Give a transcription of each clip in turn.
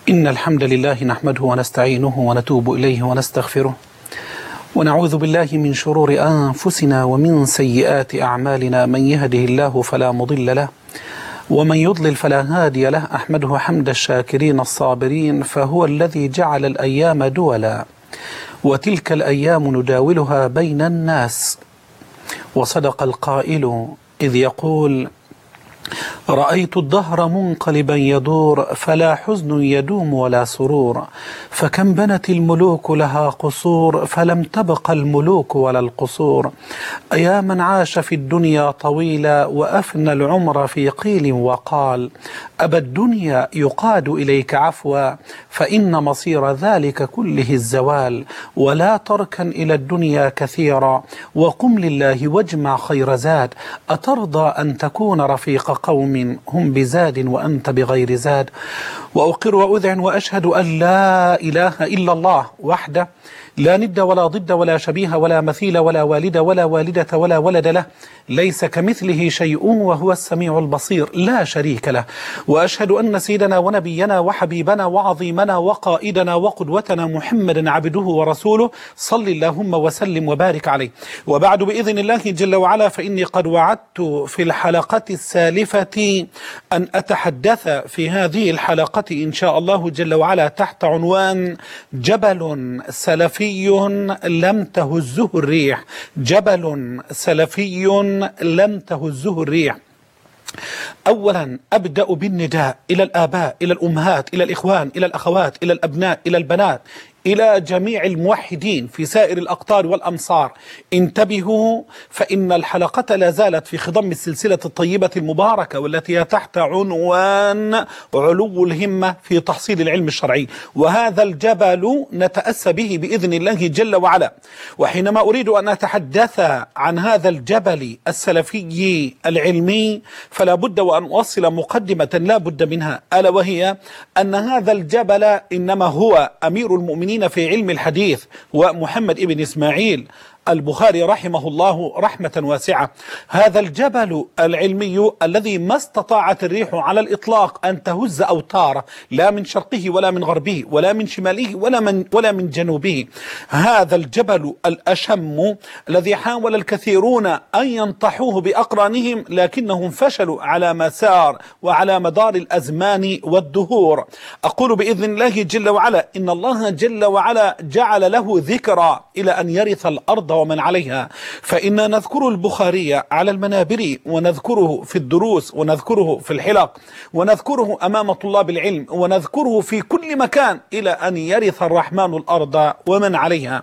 إن الحمد لله نحمده ونستعينه ونتوب إليه ونستغفره ونعوذ بالله من شرور أنفسنا ومن سيئات أعمالنا. من يهده الله فلا مضل له ومن يضلل فلا هادي له. أحمده حمد الشاكرين الصابرين، فهو الذي جعل الأيام دولا وتلك الأيام نداولها بين الناس. وصدق القائل إذ يقول: رأيت الدهر منقلبا يدور فلا حزن يدوم ولا سرور، فكم بنت الملوك لها قصور فلم تبق الملوك ولا القصور. يا من عاش في الدنيا طويلا وأفنى العمر في قيل وقال، أبى الدنيا يقاد إليك عفوا فإن مصير ذلك كله الزوال. ولا تركن إلى الدنيا كثيرا وقم لله واجمع خير زاد. أترضى أن تكون رفيق قوم هم بزاد وأنت بغير زاد؟ وأقر وأذعن وأشهد أن لا إله إلا الله وحده لا ند ولا ضد ولا شبيه ولا مثيل ولا والد ولا والدة ولا ولد له، ليس كمثله شيء وهو السميع البصير لا شريك له. وأشهد أن سيدنا ونبينا وحبيبنا وعظيمنا وقائدنا وقدوتنا محمدا عبده ورسوله، صل اللهم وسلم وبارك عليه. وبعد، بإذن الله جل وعلا، فإني قد وعدت في الحلقة السالفة أن أتحدث في هذه الحلقة إن شاء الله جل وعلا تحت عنوان جبل سلفي لم تهزه الريح. جبل سلفي لم تهزه الريح. أولا أبدأ بالنداء إلى الآباء، إلى الأمهات، إلى الإخوان، إلى الأخوات، إلى الأبناء، إلى البنات، إلى جميع الموحدين في سائر الأقطار والأمصار. انتبهوا، فإن الحلقة لا زالت في خضم السلسلة الطيبة المباركة والتي تحت عنوان علو الهمة في تحصيل العلم الشرعي، وهذا الجبل نتأسى به بإذن الله جل وعلا. وحينما أريد أن أتحدث عن هذا الجبل السلفي العلمي فلا بد وأن أوصل مقدمة لا بد منها، ألا وهي أن هذا الجبل إنما هو أمير المؤمنين في علم الحديث ومحمد ابن إسماعيل البخاري رحمه الله رحمة واسعة. هذا الجبل العلمي الذي ما استطاعت الريح على الإطلاق أن تهز أوتاره، لا من شرقه ولا من غربه ولا من شماله ولا من جنوبه. هذا الجبل الأشم الذي حاول الكثيرون أن ينطحوه بأقرانهم لكنهم فشلوا على مسار وعلى مدار الأزمان والدهور. أقول بإذن الله جل وعلا إن الله جل وعلا جعل له ذكرى إلى أن يرث الأرض ومن عليها. فإنا نذكر البخاري على المنابر، ونذكره في الدروس، ونذكره في الحلق، ونذكره أمام طلاب العلم، ونذكره في كل مكان إلى أن يرث الرحمن الأرض ومن عليها.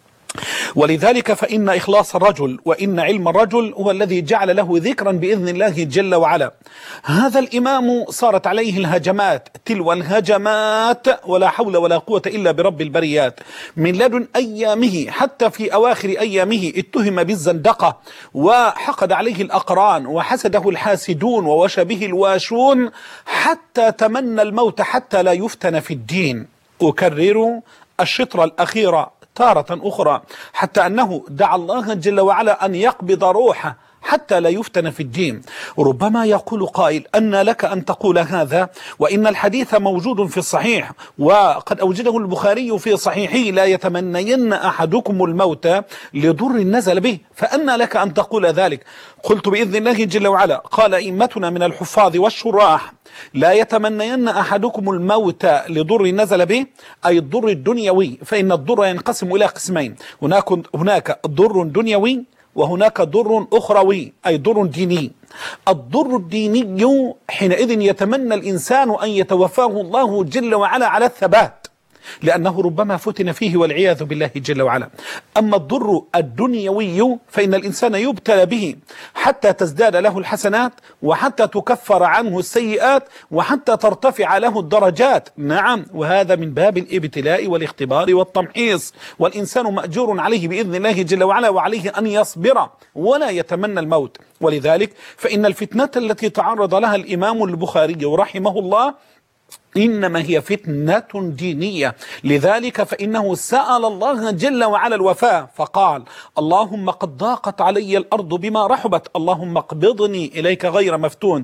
ولذلك فإن إخلاص الرجل وإن علم الرجل هو الذي جعل له ذكرا بإذن الله جل وعلا. هذا الإمام صارت عليه الهجمات تلو الهجمات، ولا حول ولا قوة إلا برب البريات. من لدن أيامه حتى في أواخر أيامه اتهم بالزندقة، وحقد عليه الأقران، وحسده الحاسدون، ووشى به الواشون، حتى تمنى الموت حتى لا يفتن في الدين. أكرر الشطر الأخيرة تارة أخرى، حتى أنه دعا الله جل وعلا أن يقبض روحه حتى لا يفتن في الدين. ربما يقول قائل: أن لك أن تقول هذا وإن الحديث موجود في الصحيح، وقد أوجده البخاري في صحيحه: لا يتمنين أحدكم الموت لضر نزل به، فأن لك أن تقول ذلك؟ قلت بإذن الله جل وعلا قال أئمتنا من الحفاظ والشراح: لا يتمنين أحدكم الموت لضر نزل به، أي الضر الدنيوي، فإن الضر ينقسم إلى قسمين: هناك ضر دنيوي وهناك ضر أخروي أي ضر ديني. الضر الديني حينئذ يتمنى الإنسان أن يتوفاه الله جل وعلا على الثبات، لأنه ربما فتن فيه والعياذ بالله جل وعلا. أما الضر الدنيوي فإن الإنسان يبتلى به حتى تزداد له الحسنات، وحتى تكفر عنه السيئات، وحتى ترتفع له الدرجات. نعم، وهذا من باب الابتلاء والاختبار والتمحيص، والإنسان مأجور عليه بإذن الله جل وعلا، وعليه أن يصبر ولا يتمنى الموت. ولذلك فإن الفتنة التي تعرض لها الإمام البخاري رحمه الله إنما هي فتنة دينية. لذلك فإنه سأل الله جل وعلا الوفاء فقال: اللهم قد ضاقت علي الأرض بما رحبت، اللهم اقبضني إليك غير مفتون.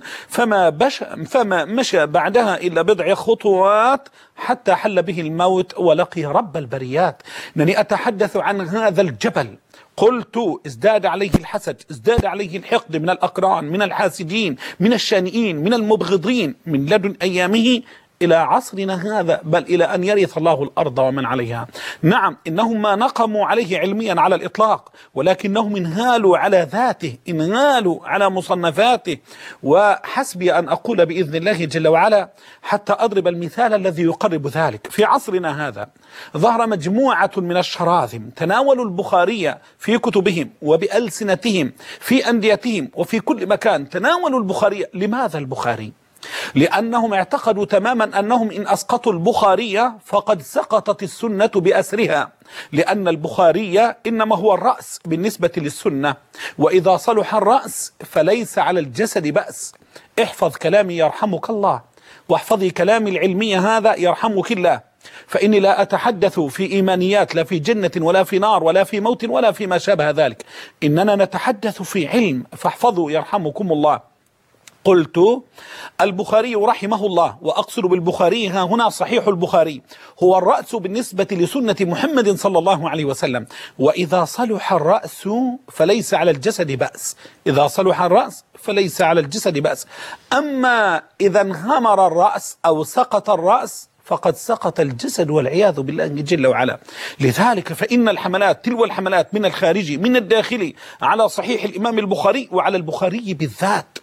فما مشى بعدها إلا بضع خطوات حتى حل به الموت ولقي رب البريات. إنني أتحدث عن هذا الجبل، قلت ازداد عليه الحسد، ازداد عليه الحقد من الأقران، من الحاسدين، من الشانئين، من المبغضين، من لدن أيامه إلى عصرنا هذا، بل إلى أن يرث الله الأرض ومن عليها. نعم، إنهم ما نقموا عليه علميا على الإطلاق، ولكنهم انهالوا على ذاته، انهالوا على مصنفاته. وحسبي أن أقول بإذن الله جل وعلا حتى أضرب المثال الذي يقرب ذلك. في عصرنا هذا ظهر مجموعة من الشراذم تناولوا البخاري في كتبهم وبألسنتهم في أنديتهم وفي كل مكان، تناولوا البخاري. لماذا البخاري؟ لأنهم اعتقدوا تماما أنهم إن أسقطوا البخاري فقد سقطت السنة بأسرها، لأن البخاري إنما هو الرأس بالنسبة للسنة، وإذا صلح الرأس فليس على الجسد بأس. احفظ كلامي يرحمك الله، واحفظي كلامي العلمي هذا يرحمك الله، فإني لا أتحدث في إيمانيات، لا في جنة ولا في نار ولا في موت ولا في ما شابه ذلك، إننا نتحدث في علم، فاحفظوا يرحمكم الله. قلت: البخاري رحمه الله، وأقصد بالبخاري ها هنا صحيح البخاري، هو الرأس بالنسبة لسنة محمد صلى الله عليه وسلم. وإذا صلح الرأس فليس على الجسد بأس، إذا صلح الرأس فليس على الجسد بأس. أما إذا انهمر الرأس أو سقط الرأس فقد سقط الجسد والعياذ بالله جل وعلا. لذلك فإن الحملات تلو الحملات من الخارجي من الداخلي على صحيح الإمام البخاري وعلى البخاري بالذات.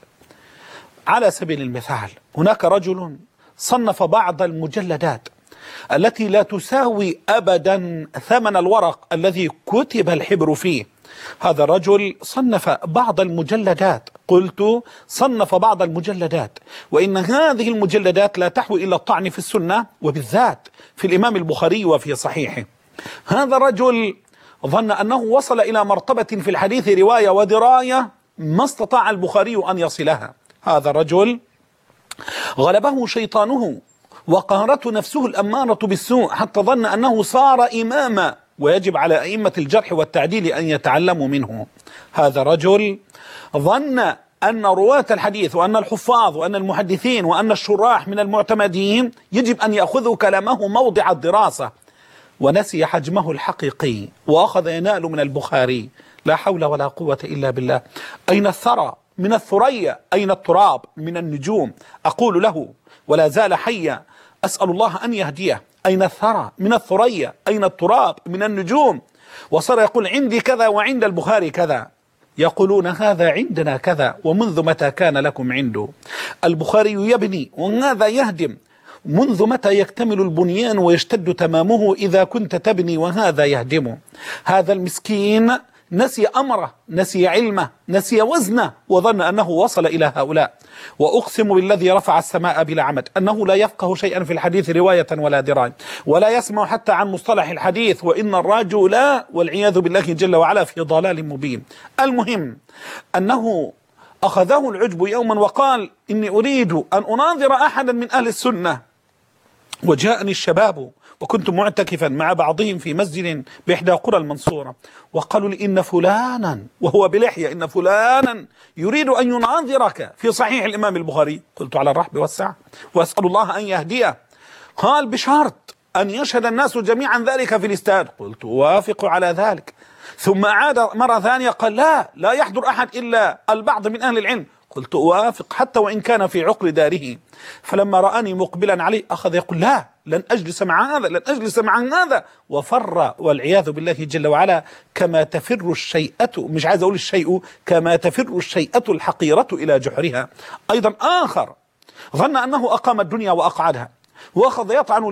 على سبيل المثال، هناك رجل صنف بعض المجلدات التي لا تساوي أبدا ثمن الورق الذي كتب الحبر فيه. هذا الرجل صنف بعض المجلدات، قلت صنف بعض المجلدات، وإن هذه المجلدات لا تحوي إلا الطعن في السنة وبالذات في الإمام البخاري وفي صحيحه. هذا الرجل ظن أنه وصل إلى مرتبة في الحديث رواية ودراية ما استطاع البخاري أن يصلها. هذا الرجل غلبه شيطانه وقهرته نفسه الأمارة بالسوء حتى ظن أنه صار إماما، ويجب على أئمة الجرح والتعديل أن يتعلموا منه. هذا الرجل ظن أن رواة الحديث وأن الحفاظ وأن المحدثين وأن الشراح من المعتمدين يجب أن يأخذوا كلامه موضع الدراسة، ونسي حجمه الحقيقي وأخذ ينال من البخاري. لا حول ولا قوة إلا بالله. أين الثرى من الثريا؟ أين التراب من النجوم؟ أقول له ولا زال حيا، أسأل الله أن يهديه. أين الثرى من الثريا؟ أين التراب من النجوم؟ وصار يقول عندي كذا وعند البخاري كذا، يقولون هذا عندنا كذا، ومنذ متى كان لكم عنده؟ البخاري يبني وهذا يهدم. منذ متى يكتمل البنيان ويشتد تمامه إذا كنت تبني وهذا يهدمه؟ هذا المسكين نسي أمره، نسي علمه، نسي وزنه، وظن أنه وصل إلى هؤلاء. وأقسم بالذي رفع السماء بلا عمد أنه لا يفقه شيئا في الحديث رواية ولا دراية، ولا يسمع حتى عن مصطلح الحديث، وإن الرجل لا والعياذ بالله جل وعلا في ضلال مبين. المهم أنه أخذه العجب يوما وقال إني أريد أن أناظر أحدا من أهل السنة، وجاءني الشباب وكنت معتكفا مع بعضهم في مسجد بإحدى قرى المنصورة، وقالوا لي إن فلانا وهو بلحية إن فلانا يريد أن يناظرك في صحيح الإمام البخاري. قلت على الرحب والسعة وأسأل الله أن يهديه. قال بشرط أن يشهد الناس جميعا ذلك في الاستاد. قلت أوافق على ذلك. ثم أعاد مرة ثانية قال لا يحضر أحد إلا البعض من أهل العلم. قلت أوافق حتى وإن كان في عقر داره. فلما رآني مقبلا عليه أخذ يقول لا، لن أجلس مع هذا، لن أجلس مع هذا، وفر والعياذ بالله جل وعلا كما تفر الشيئة، مش عايز أقول الشيء، كما تفر الشيئة الحقيرة إلى جحرها. أيضا آخر ظن أنه أقام الدنيا وأقعدها، وأخذ يطعن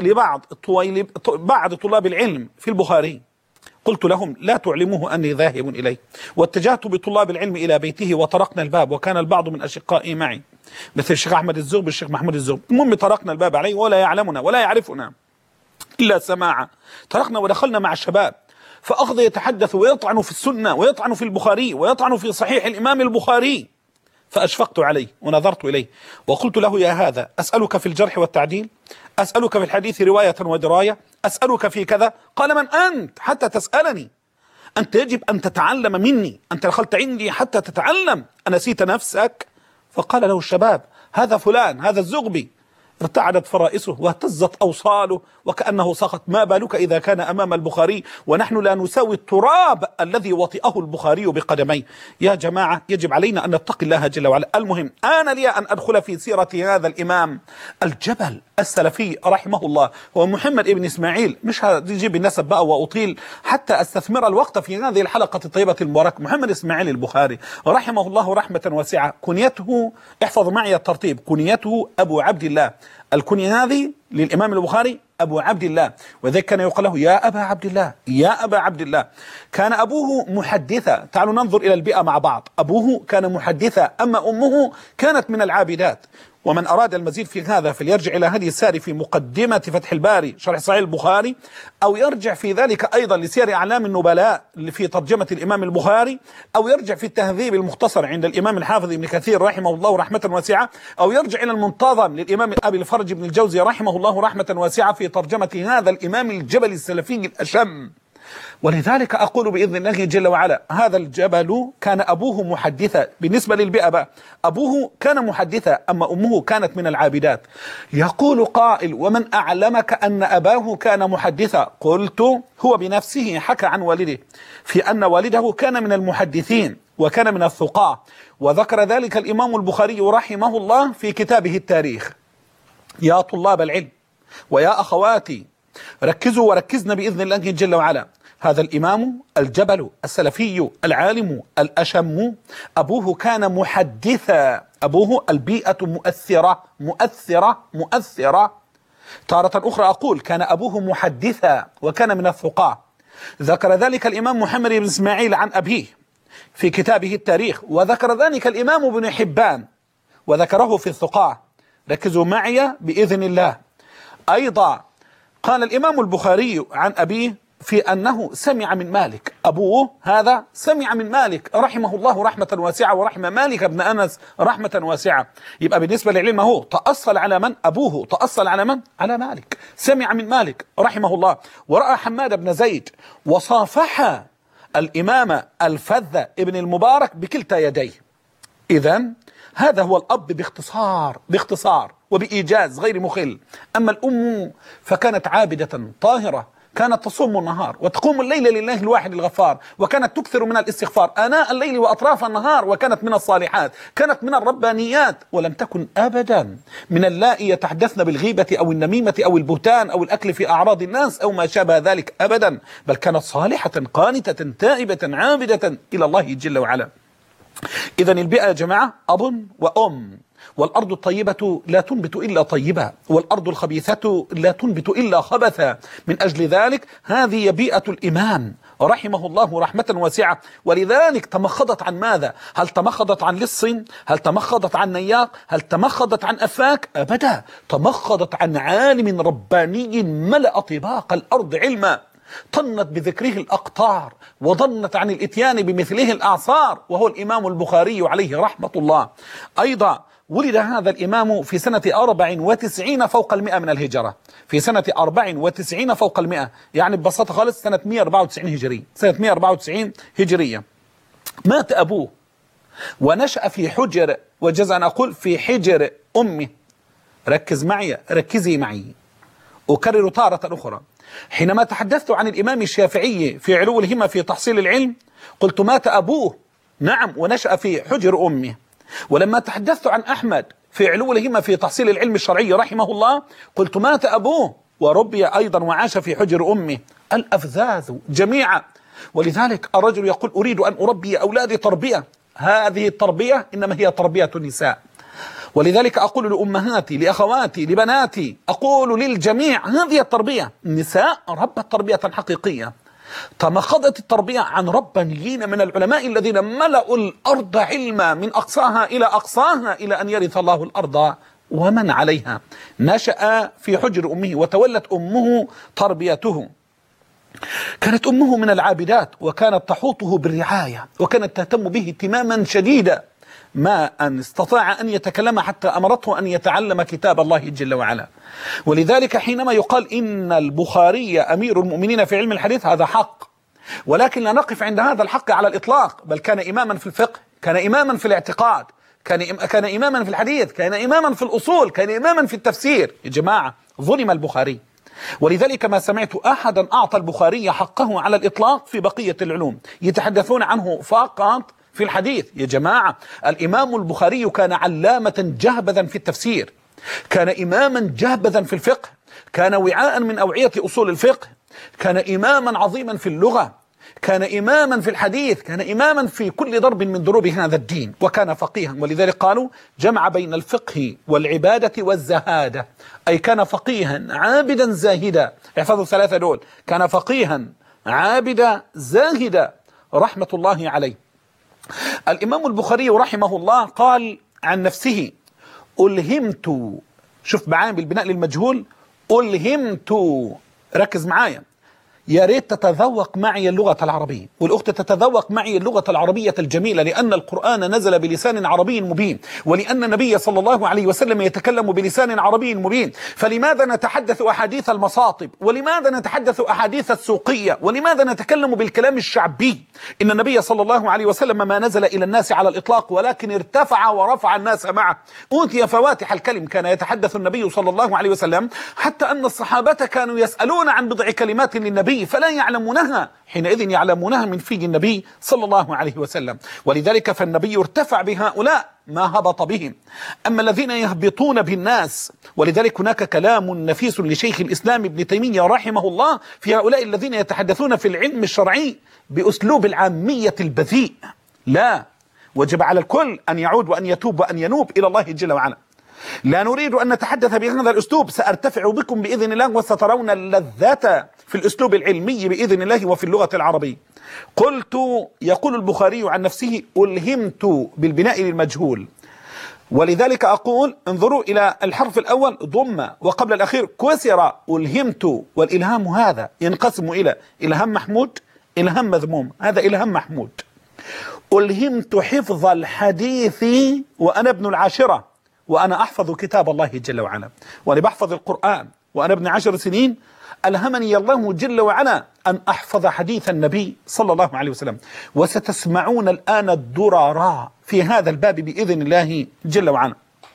بعض طلاب العلم في البخاري. قلت لهم لا تعلموه أني ذاهب إليه، واتجهت بطلاب العلم إلى بيته وطرقنا الباب، وكان البعض من أشقائي معي مثل الشيخ أحمد الزغبي الشيخ محمود الزغبي. المهم طرقنا الباب عليه ولا يعلمنا ولا يعرفنا إلا سماعا. طرقنا ودخلنا مع الشباب، فأخذ يتحدث ويطعن في السنة ويطعن في البخاري ويطعن في صحيح الإمام البخاري. فأشفقت عليه ونظرت إليه وقلت له: يا هذا، أسألك في الجرح والتعديل؟ أسألك في الحديث رواية ودراية؟ أسألك في كذا؟ قال: من أنت حتى تسألني؟ أنت يجب أن تتعلم مني، أنت دخلت عندي حتى تتعلم، أنسيت نفسك؟ فقال له الشباب: هذا فلان، هذا الزغبي. ارتعدت فرائسه واهتزت أوصاله وكأنه سقط. ما بالك إذا كان أمام البخاري ونحن لا نساوي التراب الذي وطئه البخاري بقدميه؟ يا جماعة، يجب علينا أن نتقي الله جل وعلا. المهم، آن لي أن أدخل في سيرة هذا الإمام الجبل السلفي رحمه الله، هو محمد ابن إسماعيل. مش هجيب النسب بقى وأطيل حتى أستثمر الوقت في هذه الحلقة الطيبة المباركة. محمد إسماعيل البخاري رحمه الله رحمة واسعة، كنيته، احفظ معي الترتيب، كنيته أبو عبد الله. الكنية هذه للإمام البخاري أبو عبد الله، وذلك كان يقال له: يا أبا عبد الله، يا أبا عبد الله. كان أبوه محدثا. تعالوا ننظر إلى البيئة مع بعض. أبوه كان محدثا، أما أمه كانت من العابدات. ومن أراد المزيد في هذا فليرجع إلى هدي الساري في مقدمة فتح الباري شرح صحيح البخاري، أو يرجع في ذلك أيضا لسير أعلام النبلاء في ترجمة الإمام البخاري، أو يرجع في التهذيب المختصر عند الإمام الحافظ ابن كثير رحمه الله رحمة واسعة، أو يرجع إلى المنتظم للإمام أبي الفرج بن الجوزي رحمه الله رحمة واسعة في ترجمة هذا الإمام الجبل السلفي الأشم. ولذلك أقول بإذن الله جل وعلا: هذا الجبل كان أبوه محدثا. بالنسبة للبيئة بقى، أبوه كان محدثا، أما أمه كانت من العابدات. يقول قائل: ومن أعلمك أن أباه كان محدثا؟ قلت: هو بنفسه حكى عن والده في أن والده كان من المحدثين وكان من الثقاة، وذكر ذلك الإمام البخاري رحمه الله في كتابه التاريخ. يا طلاب العلم ويا أخواتي، ركزوا وركزنا بإذن الله جل وعلا. هذا الإمام الجبل السلفي العالم الأشم، أبوه كان محدثا. أبوه البيئة مؤثرة. تارة أخرى أقول: كان أبوه محدثا وكان من الثقات. ذكر ذلك الإمام محمد بن إسماعيل عن أبيه في كتابه التاريخ، وذكر ذلك الإمام ابن حبان وذكره في الثقات. ركزوا معي بإذن الله. أيضا قال الإمام البخاري عن أبيه في أنه سمع من مالك. أبوه هذا سمع من مالك رحمه الله رحمة واسعة، ورحمة مالك بن أنس رحمة واسعة. يبقى بالنسبة للعلم هو تأصل على من؟ أبوه تأصل على من؟ على مالك. سمع من مالك رحمه الله، ورأى حماد بن زيد، وصافح الإمام الفذ ابن المبارك بكلتا يديه. إذن هذا هو الأب باختصار وبإيجاز غير مخل. أما الأم فكانت عابدة طاهرة، كانت تصوم النهار وتقوم الليل لله الواحد الغفار، وكانت تكثر من الاستغفار آناء الليل وأطراف النهار، وكانت من الصالحات، كانت من الربانيات، ولم تكن أبدا من اللائي يتحدثن بالغيبة أو النميمة أو البهتان أو الأكل في أعراض الناس أو ما شابه ذلك أبدا، بل كانت صالحة قانتة تائبة عابدة إلى الله جل وعلا. إذن البيئة يا جماعة أب وأم. والأرض الطيبة لا تنبت إلا طيبة، والأرض الخبيثة لا تنبت إلا خبثا. من أجل ذلك هذه بيئة الإمام رحمه الله رحمة واسعة. ولذلك تمخضت عن ماذا؟ هل تمخضت عن لص؟ هل تمخضت عن نياق؟ هل تمخضت عن أفاك؟ أبدا، تمخضت عن عالم رباني ملأ طباق الأرض علما، طنت بذكره الأقطار وضنت عن الإتيان بمثله الأعصار، وهو الإمام البخاري عليه رحمة الله. أيضا ولد هذا الإمام في سنة 94 فوق 100 من الهجرة، في سنة 94 فوق 100، يعني ببساطة خالص سنة 194 هجرية، سنة 194 هجرية. مات أبوه ونشأ في حجر، وجزء أن أقول في حجر أمه. ركز معي، ركزي معي، أكرر تارة أخرى. حينما تحدثت عن الإمام الشافعي في علو الهمة في تحصيل العلم قلت مات أبوه، نعم، ونشأ في حجر أمه. ولما تحدثت عن أحمد في علو الهمة في تحصيل العلم الشرعي رحمه الله قلت مات أبوه وربي أيضا وعاش في حجر أمه. الأفذاذ جميعا. ولذلك الرجل يقول أريد أن أربي أولادي تربية، هذه التربية إنما هي تربية النساء. ولذلك أقول لأمهاتي، لأخواتي، لبناتي، أقول للجميع هذه التربية. النساء ربت تربية حقيقية، تمخضت التربية عن ربانيين من العلماء الذين ملأوا الأرض علما من أقصاها إلى أقصاها إلى أن يرث الله الأرض ومن عليها. نشأ في حجر أمه وتولت أمه تربيته. كانت أمه من العابدات، وكانت تحوطه بالرعاية، وكانت تهتم به اهتماما شديدا. ما أن استطاع أن يتكلم حتى أمرته أن يتعلم كتاب الله جل وعلا. ولذلك حينما يقال إن البخاري أمير المؤمنين في علم الحديث هذا حق، ولكن لا نقف عند هذا الحق على الإطلاق، بل كان إماما في الفقه، كان إماما في الاعتقاد، كان إماما في الحديث، كان إماما في الأصول، كان إماما في التفسير. يا جماعة ظلم البخاري، ولذلك ما سمعت أحدا أعطى البخاري حقه على الإطلاق في بقية العلوم، يتحدثون عنه فقط في الحديث. يا جماعة الإمام البخاري كان علامة جهبذا في التفسير، كان إماما جهبذا في الفقه، كان وعاء من أوعية أصول الفقه، كان إماما عظيما في اللغة، كان إماما في الحديث، كان إماما في كل ضرب من ضروب هذا الدين، وكان فقيها. ولذلك قالوا جمع بين الفقه والعبادة والزهادة، أي كان فقيها عابدا زاهدا. احفظوا الثلاثة دول، كان فقيها عابدا زاهدا رحمة الله عليه. الإمام البخاري رحمه الله قال عن نفسه: ألهمت، شوف معايا بالبناء للمجهول، ألهمت، ركز معايا، يا ريت تتذوق معي اللغة العربية، والأخت تتذوق معي اللغة العربية الجميلة، لأن القرآن نزل بلسان عربي مبين، ولأن النبي صلى الله عليه وسلم يتكلم بلسان عربي مبين. فلماذا نتحدث أحاديث المصاطب؟ ولماذا نتحدث أحاديث السوقية؟ ولماذا نتكلم بالكلام الشعبي؟ إن النبي صلى الله عليه وسلم ما نزل إلى الناس على الإطلاق، ولكن ارتفع ورفع الناس معه، أوتي فواتح الكلم. كان يتحدث النبي صلى الله عليه وسلم حتى أن الصحابة كانوا يسألون عن بضع كلمات للنبي فلا يعلمونها، حينئذ يعلمونها من في النبي صلى الله عليه وسلم. ولذلك فالنبي ارتفع بهؤلاء ما هبط بهم. أما الذين يهبطون بالناس، ولذلك هناك كلام نفيس لشيخ الإسلام ابن تيمية رحمه الله في هؤلاء الذين يتحدثون في العلم الشرعي بأسلوب العامية البذيء. لا، وجب على الكل أن يعود وأن يتوب وأن ينوب إلى الله جل وعلا. لا نريد أن نتحدث بهذا الأسلوب، سأرتفع بكم بإذن الله وسترون اللذة في الأسلوب العلمي بإذن الله وفي اللغة العربية. قلت، يقول البخاري عن نفسه: ألهمت بالبناء للمجهول، ولذلك أقول انظروا إلى الحرف الأول ضم وقبل الأخير كسر، ألهمت. والإلهام هذا ينقسم إلى إلهام محمود، إلهام مذموم. هذا إلهام محمود. ألهمت حفظ الحديث وأنا ابن العاشرة، وأنا أحفظ كتاب الله جل وعلا، وأنا بحفظ القرآن وأنا ابن 10 سنين. ألهمني الله جل وعلا أن أحفظ حديث النبي صلى الله عليه وسلم. وستسمعون الآن الدرراء في هذا الباب بإذن الله جل وعلا.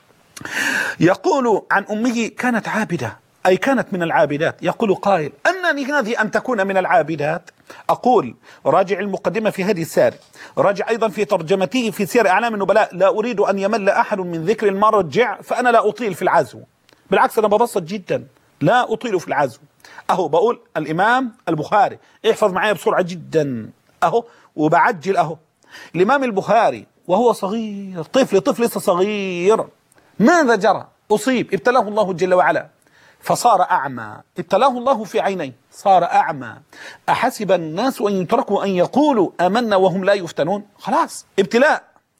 يقول عن أمه: كانت عابدة، أي كانت من العابدات. يقول قائل: أنني هذه أن تكون من العابدات؟ أقول: راجع المقدمة في هدي الساري، راجع أيضا في ترجمته في سير أعلام النبلاء. لا أريد أن يمل أحد من ذكر المرجع، فأنا لا أطيل في العزو، بالعكس أنا ببسط جدا، لا أطيل في العزو. أهو بقول الإمام البخاري، احفظ معايا بسرعة جدا أهو، وبعجل أهو. الإمام البخاري وهو صغير، طفل لسه صغير، ماذا جرى؟ أصيب، ابتلاه الله جل وعلا فصار أعمى، ابتلاه الله في عينيه صار أعمى. أحسب الناس أن يتركوا أن يقولوا آمنا وهم لا يفتنون؟ خلاص ابتلاء.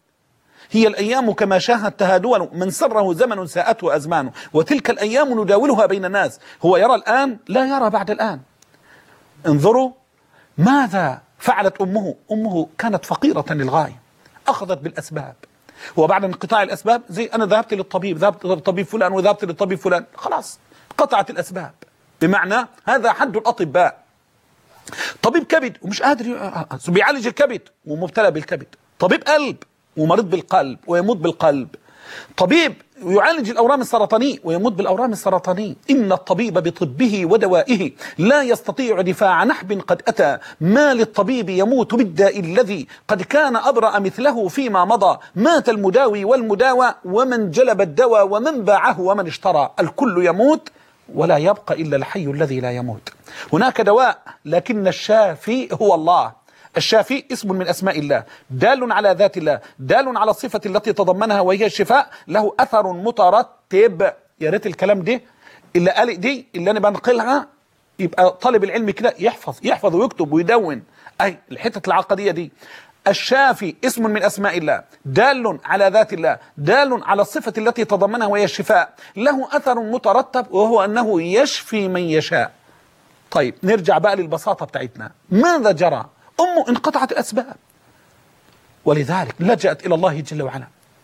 هي الأيام كما شاهدتها دول، من سره زمن ساءته أزمانه، وتلك الأيام نداولها بين الناس. هو يرى الآن لا يرى بعد الآن. انظروا ماذا فعلت أمه كانت فقيرة للغاية، أخذت بالأسباب، وبعد انقطاع الأسباب زي أنا ذهبت للطبيب، ذهبت للطبيب فلان وذهبت للطبيب فلان، خلاص قطعت الأسباب. بمعنى هذا حد الأطباء. طبيب كبد ومش قادر بيعالج الكبد ومبتلى بالكبد، طبيب قلب ومريض بالقلب ويموت بالقلب، طبيب يعالج الأورام السرطانية ويموت بالأورام السرطانية. إن الطبيب بطبه ودوائه لا يستطيع دفاع نحب قد أتى، ما للطبيب يموت بالداء الذي قد كان أبرأ مثله فيما مضى، مات المداوي والمداوى ومن جلب الدواء ومن باعه ومن اشترى، الكل يموت ولا يبقى إلا الحي الذي لا يموت. هناك دواء لكن الشافي هو الله. الشافي اسم من أسماء الله، دال على ذات الله، دال على الصفة التي تضمنها وهي الشفاء، له أثر مترتب. يا ريت الكلام ده اللي قال دي اللي أنا بنقلها يبقى طالب العلم كده يحفظ ويكتب ويدون. أي الحتة العقدية دي، الشافي اسم من أسماء الله، دال على ذات الله، دال على الصفة التي تضمنها وهي الشفاء، له أثر مترتب وهو أنه يشفي من يشاء. طيب نرجع بقى للبساطة بتاعتنا. ماذا جرى؟ أمه انقطعت الأسباب، ولذلك لجأت إلى الله جل وعلا.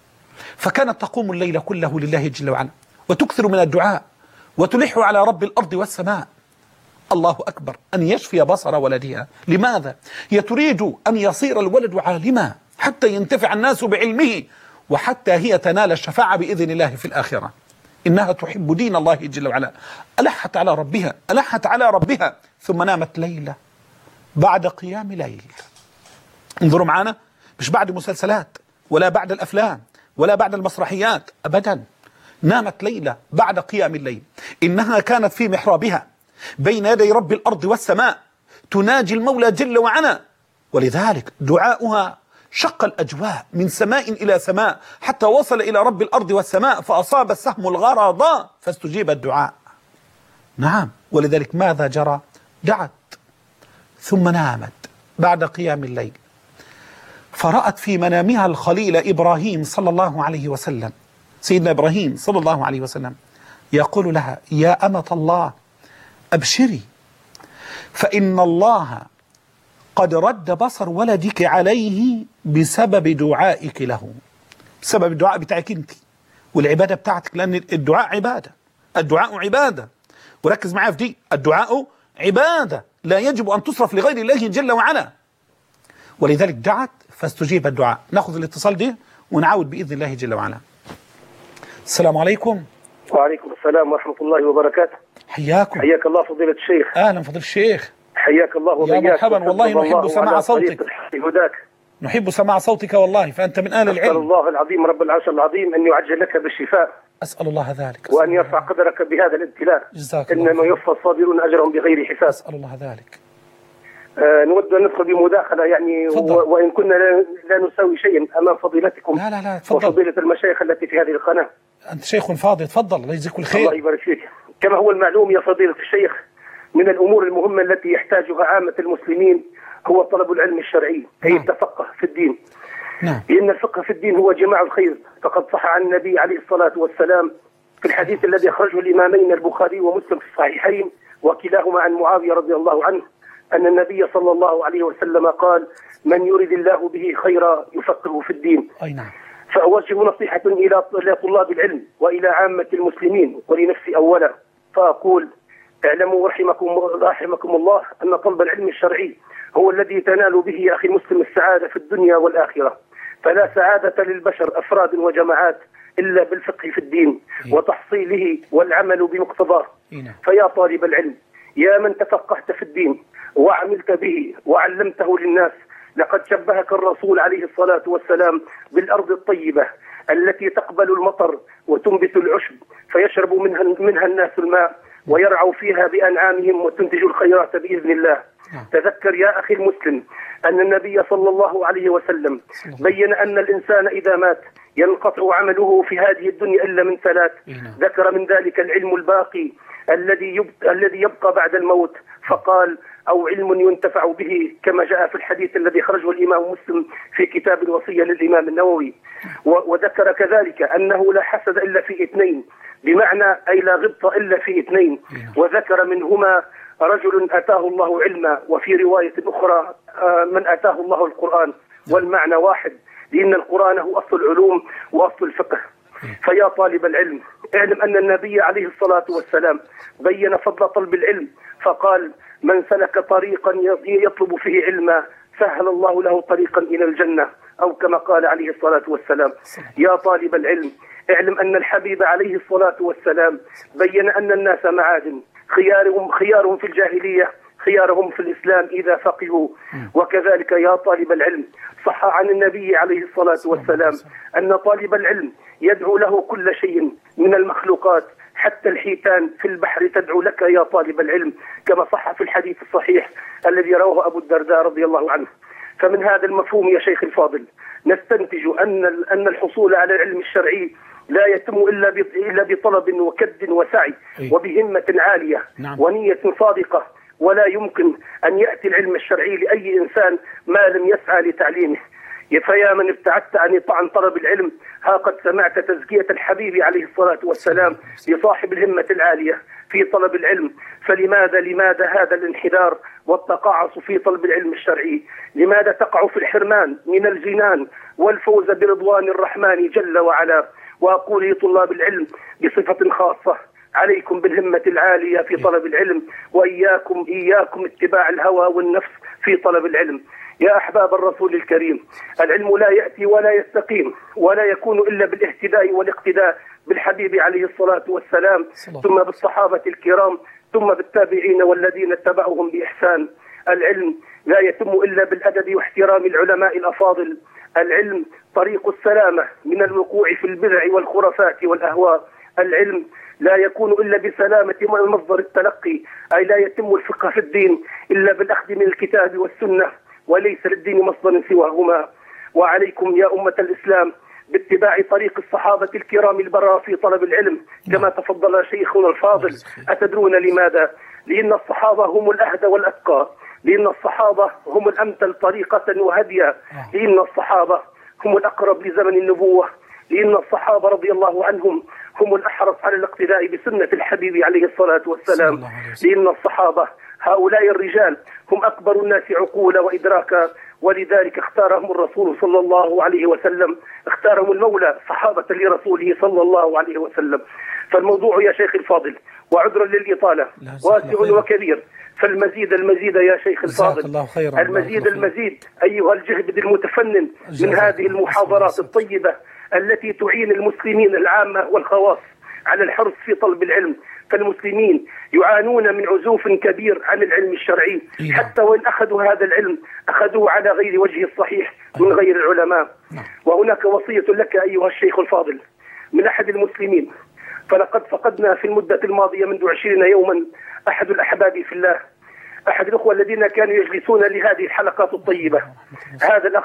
فكانت تقوم الليل كله لله جل وعلا وتكثر من الدعاء وتلح على رب الأرض والسماء. الله أكبر، أن يشفي بصر ولدها. لماذا؟ هي تريد أن يصير الولد عالما حتى ينتفع الناس بعلمه، وحتى هي تنال الشفاعة بإذن الله في الآخرة. إنها تحب دين الله جل وعلا. ألحت على ربها ثم نامت ليلة بعد قيام ليل. انظروا معنا، مش بعد مسلسلات ولا بعد الأفلام ولا بعد المسرحيات أبدا، نامت ليلة بعد قيام الليل. إنها كانت في محرابها بين يدي رب الأرض والسماء تناجي المولى جل وعلا، ولذلك دعاؤها شق الأجواء من سماء إلى سماء حتى وصل إلى رب الأرض والسماء، فأصاب السهم الغرض فاستجيب الدعاء. نعم، ولذلك ماذا جرى؟ دعت ثم نامت بعد قيام الليل، فرأت في منامها الخليل إبراهيم صلى الله عليه وسلم، سيدنا إبراهيم صلى الله عليه وسلم، يقول لها: يا أمة الله أبشري، فإن الله قد رد بصر ولدك عليه بسبب دعائك له، بسبب الدعاء بتاعك انت والعبادة بتاعتك، لأن الدعاء عبادة، الدعاء عبادة، وركز معايا في دي، الدعاء عبادة لا يجب أن تصرف لغير الله جل وعلا. ولذلك دعت فاستجيب الدعاء. ناخذ الاتصال ده ونعود بإذن الله جل وعلا. السلام عليكم. وعليكم السلام ورحمة الله وبركاته. حياكم. حياك الله فضيلة الشيخ. أهلا فضيلة الشيخ. حياك الله وبياك. يا مرحبا، والله نحب سماع صوتك. هداك. نحب سماع صوتك والله، فأنت من أهل العلم. أسأل الله العظيم رب العرش العظيم أن يعجل لك بالشفاء. أسأل الله ذلك. وأن يرفع قدرك بهذا الابتلاء. جزاك الله. إنما يوفى الصابرون أجرهم بغير حساب. أسأل الله ذلك. نود أن ندخل بمداخلة يعني، وإن كنا لا نساوي شيئا أمام فضيلتكم. لا تفضل. وفضيلة المشايخ التي في هذه القناة. أنت شيخ فاضل، تفضل، الله يجزيك الخير. الله يبارك فيك. كما هو المعلوم يا فضيلة الشيخ، من الأمور المهمة التي يحتاجها عامة المسلمين هو طلب العلم الشرعي، أي التفقه في الدين. نعم. لأن الفقه في الدين هو جماع الخير، فقد صح عن النبي عليه الصلاة والسلام في الحديث الذي أخرجه الإمامين البخاري ومسلم في الصحيحين وكلاهما عن معاوية رضي الله عنه، أن النبي صلى الله عليه وسلم قال: من يرد الله به خيرا يفقهه في الدين. أي نعم. فأوجه نصيحة إلى طلاب العلم وإلى عامة المسلمين ولنفسي أولا، فأقول: اعلموا رحمكم الله أن طلب العلم الشرعي هو الذي تنال به يا أخي المسلم السعادة في الدنيا والآخرة، فلا سعادة للبشر أفراد وجماعات إلا بالفقه في الدين وتحصيله والعمل بمقتضاه. فيا طالب العلم، يا من تفقهت في الدين وعملت به وعلمته للناس، لقد شبهك الرسول عليه الصلاة والسلام بالأرض الطيبة التي تقبل المطر وتنبت العشب فيشرب منها الناس الماء ويرعوا فيها بأنعامهم وتنتج الخيرات بإذن الله. تذكر يا أخي المسلم أن النبي صلى الله عليه وسلم بين أن الإنسان إذا مات ينقطع عمله في هذه الدنيا إلا من ثلاث، ذكر من ذلك العلم الباقي الذي يبقى بعد الموت، فقال: أو علم ينتفع به، كما جاء في الحديث الذي خرجه الإمام مسلم في كتاب الوصية للإمام النووي. وذكر كذلك أنه لا حسد إلا في اثنين، بمعنى أي لا غبطة إلا في اثنين، وذكر منهما رجل أتاه الله علما، وفي رواية أخرى من أتاه الله القرآن، والمعنى واحد، لأن القرآن هو أصل العلوم وأصل الفقه. فيا طالب العلم، اعلم أن النبي عليه الصلاة والسلام بين فضل طلب العلم، فقال: من سلك طريقا يطلب فيه علما سهل الله له طريقا إلى الجنة، أو كما قال عليه الصلاة والسلام. يا طالب العلم، اعلم أن الحبيب عليه الصلاة والسلام بين أن الناس معادن، خيارهم في الجاهلية خيارهم في الإسلام إذا فقهوا. وكذلك يا طالب العلم، صح عن النبي عليه الصلاة والسلام أن طالب العلم يدعو له كل شيء من المخلوقات، حتى الحيتان في البحر تدعو لك يا طالب العلم، كما صح في الحديث الصحيح الذي رواه أبو الدرداء رضي الله عنه. فمن هذا المفهوم يا شيخ الفاضل نستنتج أن الحصول على العلم الشرعي لا يتم إلا بطلب وكد وسعي وبهمة عالية ونية صادقة، ولا يمكن أن يأتي العلم الشرعي لأي إنسان ما لم يسعى لتعليمه. فيا من ابتعدت عن طلب العلم، ها قد سمعت تزكية الحبيب عليه الصلاة والسلام لصاحب الهمة العالية، في طلب العلم. لماذا هذا الانحدار والتقاعس في طلب العلم الشرعي؟ لماذا تقع في الحرمان من الجنان والفوز برضوان الرحمن جل وعلا؟ وأقول لطلاب العلم بصفة خاصة: عليكم بالهمة العالية في طلب العلم، وإياكم اتباع الهوى والنفس في طلب العلم. يا أحباب الرسول الكريم، العلم لا يأتي ولا يستقيم ولا يكون إلا بالاهتداء والاقتداء بالحبيب عليه الصلاة والسلام، ثم بالصحابة الكرام، ثم بالتابعين والذين اتبعوهم بإحسان. العلم لا يتم إلا بالأدب واحترام العلماء الأفاضل. العلم طريق السلامة من الوقوع في البدع والخرافات والأهواء. العلم لا يكون إلا بسلامة مصدر التلقي، أي لا يتم الفقه في الدين إلا بالأخذ من الكتاب والسنة، وليس للدين مصدر سواهما. وعليكم يا أمة الإسلام باتباع طريق الصحابة الكرام البررة في طلب العلم كما تفضل شيخنا الفاضل. أتدرون لماذا؟ لأن الصحابة هم الأهدى والأتقى، لأن الصحابة هم الأمثل طريقة وهديا، لأن الصحابة هم الأقرب لزمن النبوة، لأن الصحابة رضي الله عنهم هم الأحرص على الاقتداء بسنة الحبيب عليه الصلاة والسلام، لأن الصحابة هؤلاء الرجال هم أكبر الناس عقولا وإدراكا، ولذلك اختارهم الرسول صلى الله عليه وسلم، اختارهم المولى صحابة لرسوله صلى الله عليه وسلم. فالموضوع يا شيخ الفاضل، وعذرا للإطالة، واسع وكبير، فالمزيد يا شيخ الفاضل، المزيد أيها الجهبذ المتفنن من هذه المحاضرات الطيبة التي تعين المسلمين العامة والخواص على الحرص في طلب العلم. فالمسلمين يعانون من عزوف كبير عن العلم الشرعي، حتى وإن أخذوا هذا العلم أخذوه على غير وجهه الصحيح من غير العلماء. وهناك وصية لك أيها الشيخ الفاضل من أحد المسلمين، فلقد فقدنا في المدة الماضية منذ 20 يوما أحد الأحباب في الله، أحد الأخوة الذين كانوا يجلسون لهذه الحلقات الطيبة. هذا الأخ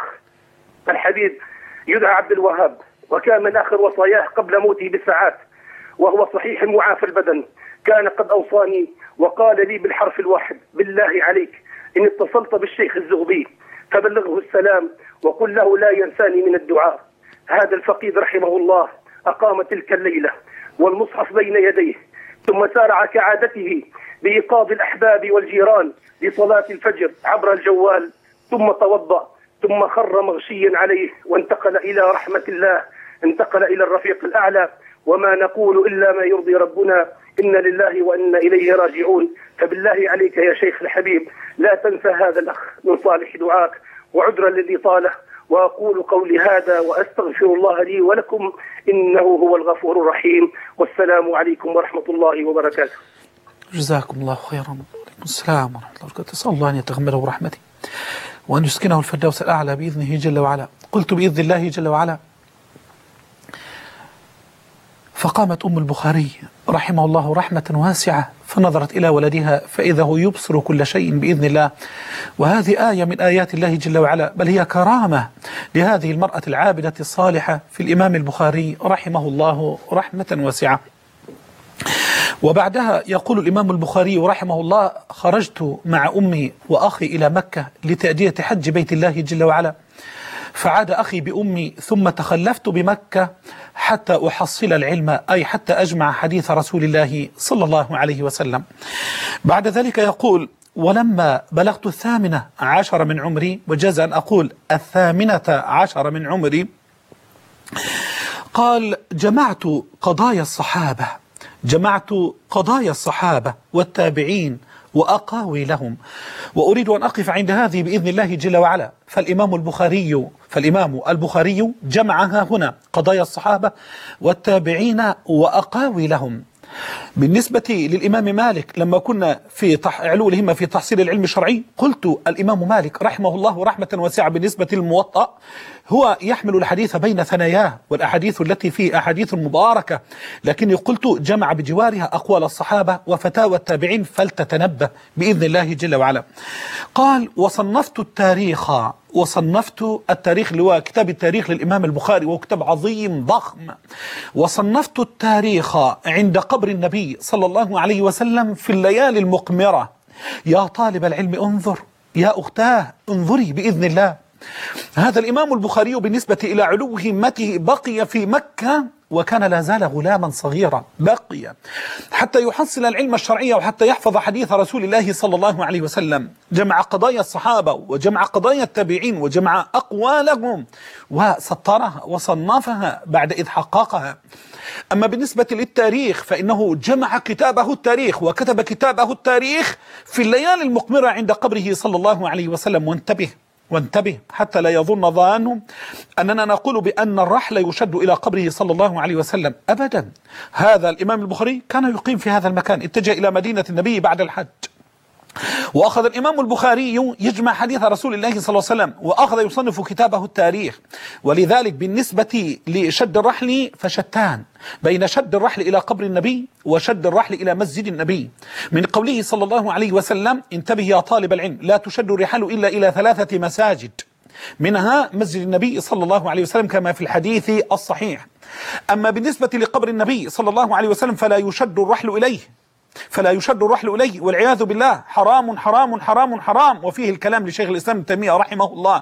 الحبيب يدعى عبد الوهاب، وكان من آخر وصاياه قبل موته بساعات وهو صحيح معافى البدن. كان قد أوصاني وقال لي بالحرف الواحد: بالله عليك إن اتصلت بالشيخ الزغبي فبلغه السلام وقل له لا ينساني من الدعاء. هذا الفقيد رحمه الله أقام تلك الليلة والمصحف بين يديه، ثم سارع كعادته بإيقاظ الأحباب والجيران لصلاة الفجر عبر الجوال، ثم توضأ، ثم خر مغشيا عليه وانتقل إلى رحمة الله، انتقل إلى الرفيق الأعلى. وما نقول إلا ما يرضي ربنا، إنا لله وإنا إليه راجعون. فبالله عليك يا شيخ الحبيب لا تنسى هذا الأخ من صالح دعاك، وعذرا للإطالة. وأقول قولي هذا وأستغفر الله لي ولكم إنه هو الغفور الرحيم، والسلام عليكم ورحمة الله وبركاته. جزاكم الله خيرا. وعليكم السلام ورحمة الله وبركاته. أسأل الله أن يتغمده برحمته وأن يسكنه الفردوس الأعلى بإذنه جل وعلا. قلت بإذن الله جل وعلا. فقامت أم البخاري رحمه الله رحمة واسعة فنظرت إلى ولدها فإذا هو يبصر كل شيء بإذن الله. وهذه آية من آيات الله جل وعلا، بل هي كرامة لهذه المرأة العابدة الصالحة في الإمام البخاري رحمه الله رحمة واسعة. وبعدها يقول الإمام البخاري رحمه الله: خرجت مع أمي وأخي إلى مكة لتأدية حج بيت الله جل وعلا، فعاد أخي بأمي ثم تخلفت بمكة حتى أحصل العلم، أي حتى أجمع حديث رسول الله صلى الله عليه وسلم. بعد ذلك يقول: ولما بلغت 18 من عمري، وجاز أن أقول 18 من عمري، قال: جمعت قضايا الصحابة والتابعين وأقاوي لهم. وأريد أن أقف عند هذه بإذن الله جل وعلا. فالإمام البخاري جمعها هنا قضايا الصحابة والتابعين وأقاوي لهم. بالنسبة للإمام مالك لما كنا في علو الهمة في تحصيل العلم الشرعي، قلت الإمام مالك رحمه الله رحمة واسعة بالنسبة للموطأ هو يحمل الحديث بين ثناياه، والأحاديث التي فيه أحاديث مباركة، لكني قلت جمع بجوارها أقوال الصحابة وفتاوى التابعين فلتتنبه بإذن الله جل وعلا. قال: وصنفت التاريخ اللي هو كتاب التاريخ للإمام البخاري، وهو كتاب عظيم ضخم. وصنفت التاريخ عند قبر النبي صلى الله عليه وسلم في الليالي المقمرة. يا طالب العلم انظر، يا أختاه انظري بإذن الله. هذا الإمام البخاري بالنسبة إلى علو همته بقي في مكة وكان لا زال غلاما صغيرا، بقي حتى يحصل العلم الشرعي وحتى يحفظ حديث رسول الله صلى الله عليه وسلم. جمع قضايا الصحابة وجمع قضايا التابعين وجمع أقوالهم وسطرها وصنفها بعد إذ حققها. أما بالنسبة للتاريخ فإنه جمع كتابه التاريخ وكتب كتابه التاريخ في الليالي المقمرة عند قبره صلى الله عليه وسلم. وانتبه حتى لا يظن ظان أننا نقول بأن الرحل يشد إلى قبره صلى الله عليه وسلم، أبدا. هذا الإمام البخاري كان يقيم في هذا المكان، اتجه إلى مدينة النبي بعد الحج، وأخذ الإمام البخاري يجمع حديث رسول الله صلى الله عليه وسلم وأخذ يصنف كتابه التاريخ. ولذلك بالنسبة لشد الرحل فشتان بين شد الرحل إلى قبر النبي وشد الرحل إلى مسجد النبي، من قوله صلى الله عليه وسلم: انتبه يا طالب العلم، لا تشد الرحال إلا إلى 3 مساجد، منها مسجد النبي صلى الله عليه وسلم كما في الحديث الصحيح. أما بالنسبة لقبر النبي صلى الله عليه وسلم فلا يشد الرحل إليه والعياذ بالله، حرام حرام حرام حرام، وفيه الكلام لشيخ الإسلام ابن تيمية رحمه الله.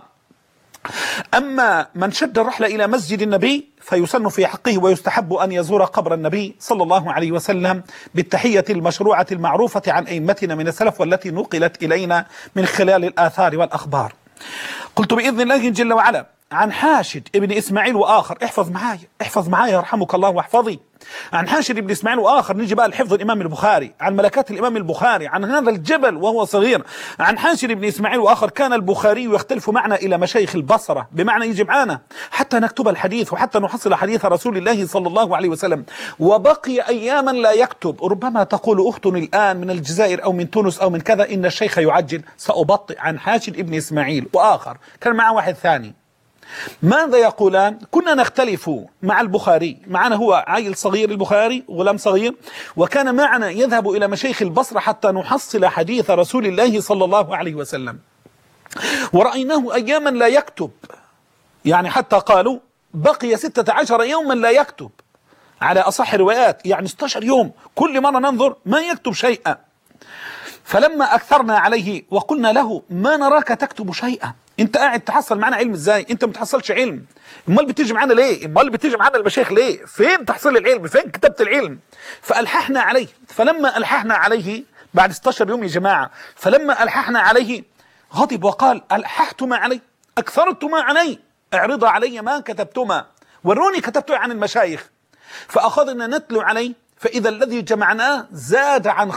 أما من شد الرحل إلى مسجد النبي فيسن في حقه ويستحب أن يزور قبر النبي صلى الله عليه وسلم بالتحية المشروعة المعروفة عن أئمتنا من السلف والتي نقلت إلينا من خلال الآثار والأخبار. قلت بإذن الله جل وعلا عن حاشد ابن إسماعيل وآخر، احفظ معايا يرحمك الله واحفظي. عن حاشد ابن إسماعيل وآخر، نجي بقى لحفظ الإمام البخاري، عن ملكات الإمام البخاري، عن هذا الجبل وهو صغير. عن حاشد ابن إسماعيل وآخر: كان البخاري يختلف معنا إلى مشايخ البصرة، بمعنى يجي معنا حتى نكتب الحديث وحتى نحصل حديث رسول الله صلى الله عليه وسلم، وبقي أياما لا يكتب. ربما تقول أخت الآن من الجزائر أو من تونس أو من كذا إن الشيخ يعجل، سأبطئ. عن حاشد ابن إسماعيل وآخر، كان معه واحد ثاني، ماذا يقولان؟ كنا نختلف مع البخاري، معنا هو عيل صغير البخاري غلام صغير، وكان معنا يذهب إلى مشايخ البصرة حتى نحصل حديث رسول الله صلى الله عليه وسلم، ورأيناه أياما لا يكتب، يعني حتى قالوا بقي 16 يوما لا يكتب على أصح الروايات، يعني 16 يوم كل مرة ننظر ما يكتب شيئا. فلما أكثرنا عليه وقلنا له: ما نراك تكتب شيئا، انت قاعد تحصل معنا علم ازاي؟ انت ما بتحصلش علم، امال بتيجي معنا ليه؟ امال بتيجي معنا المشايخ ليه؟ فين تحصيل العلم؟ فين كتابة العلم؟ فألححنا عليه. فلما ألححنا عليه بعد 16 يوم يا جماعة، فلما ألححنا عليه غضب وقال: ألححتما علي، أكثرتما علي، اعرضا علي ما كتبتما، وروني كتبتما عن المشايخ. فأخذنا نتلو عليه، فإذا الذي جمعناه زاد عن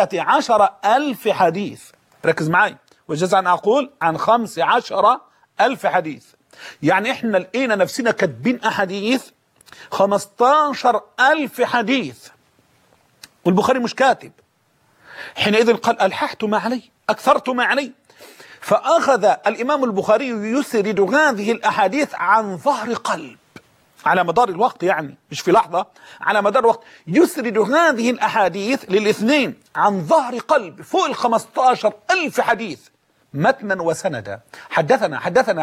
15,000 حديث. ركز معي، وجزء أن أقول عن 15,000 حديث، يعني إحنا لقينا نفسنا كاتبين أحاديث 15,000 حديث، والبخاري مش كاتب. حينئذ قال: ألححت ما علي، أكثرت ما علي. فأخذ الإمام البخاري يسرد هذه الأحاديث عن ظهر قلب على مدار الوقت، يعني مش في لحظة، على مدار الوقت يسرد هذه الأحاديث للاثنين عن ظهر قلب فوق 15,000 حديث متنا وسندا. حدثنا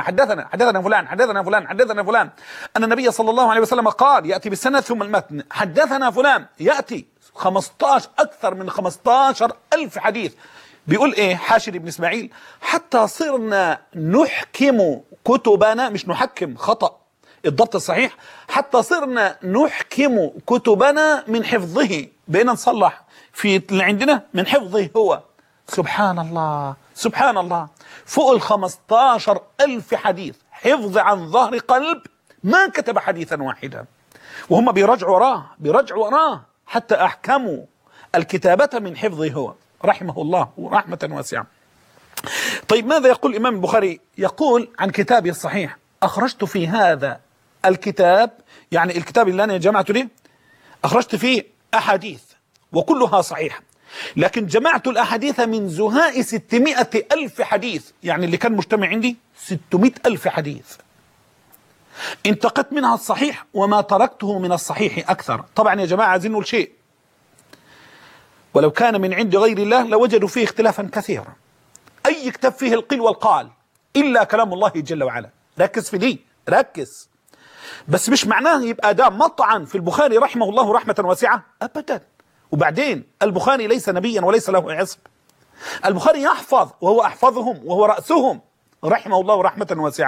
فلان أن النبي صلى الله عليه وسلم قال، يأتي بالسند ثم المتن، حدثنا فلان، يأتي 15 أكثر من 15,000 حديث. بيقول إيه حاشد بن إسماعيل: حتى صرنا نحكم كتبنا، مش نحكم، خطأ الضبط الصحيح، حتى صرنا نحكم كتبنا من حفظه، بقينا نصلح في اللي عندنا من حفظه هو. سبحان الله سبحان الله، فوق 15,000 حديث حفظ عن ظهر قلب، ما كتب حديثا واحدا، وهم بيرجعوا وراه حتى أحكموا الكتابة من حفظه هو رحمه الله رحمة واسعة. طيب ماذا يقول الإمام البخاري؟ يقول عن كتابه الصحيح: أخرجت في هذا الكتاب، يعني الكتاب اللي أنا جمعته ليه، أخرجت فيه أحاديث وكلها صحيحة، لكن جمعت الأحاديث من زهاء 600,000 حديث، يعني اللي كان مجتمع عندي 600,000 حديث، انتقت منها الصحيح وما تركته من الصحيح أكثر. طبعا يا جماعة عايزين نقول شيء، ولو كان من عند غير الله لوجدوا فيه اختلافا كثيرا. أي كتاب فيه القيل والقال إلا كلام الله جل وعلا. ركز في دي، ركز. بس مش معناه يبقى ده مطعن في البخاري رحمه الله رحمة واسعة، أبدا. وبعدين البخاري ليس نبيا وليس له عصب، البخاري يحفظ وهو أحفظهم وهو رأسهم رحمه الله رحمة واسعة.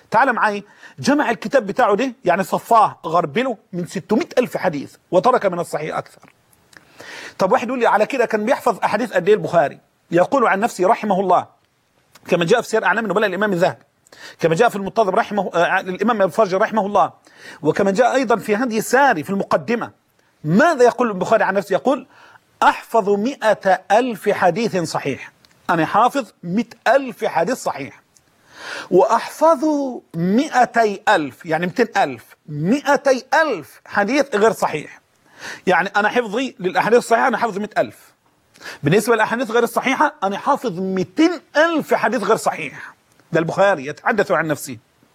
تعال معي، جمع الكتاب بتاعه ده، يعني صفاه غربله من 600,000 حديث وترك من الصحيح أكثر. طب واحد يقول لي على كده كان بيحفظ أحاديث قد إيه البخاري؟ يقول عن نفسه رحمه الله كما جاء في سير أعلام النبلاء الإمام الذهبي، كما جاء في المنتظم الإمام الفرج رحمه الله، وكما جاء أيضا في هدي الساري في المقدمة. ماذا يقول البخاري عن نفسه؟ يقول أحفظ 100,000 حديث صحيح. أنا حافظ 100,000 حديث صحيح، وأحفظ 200,000 يعني 200,000 200,000 حديث غير صحيح. يعني أنا حفظي للأحاديث الصحيحة أنا حافظ 100,000. بالنسبة للأحاديث غير الصحيحة أنا حافظ 200,000 حديث غير صحيح. ده البخاري يتحدث عن نفسه.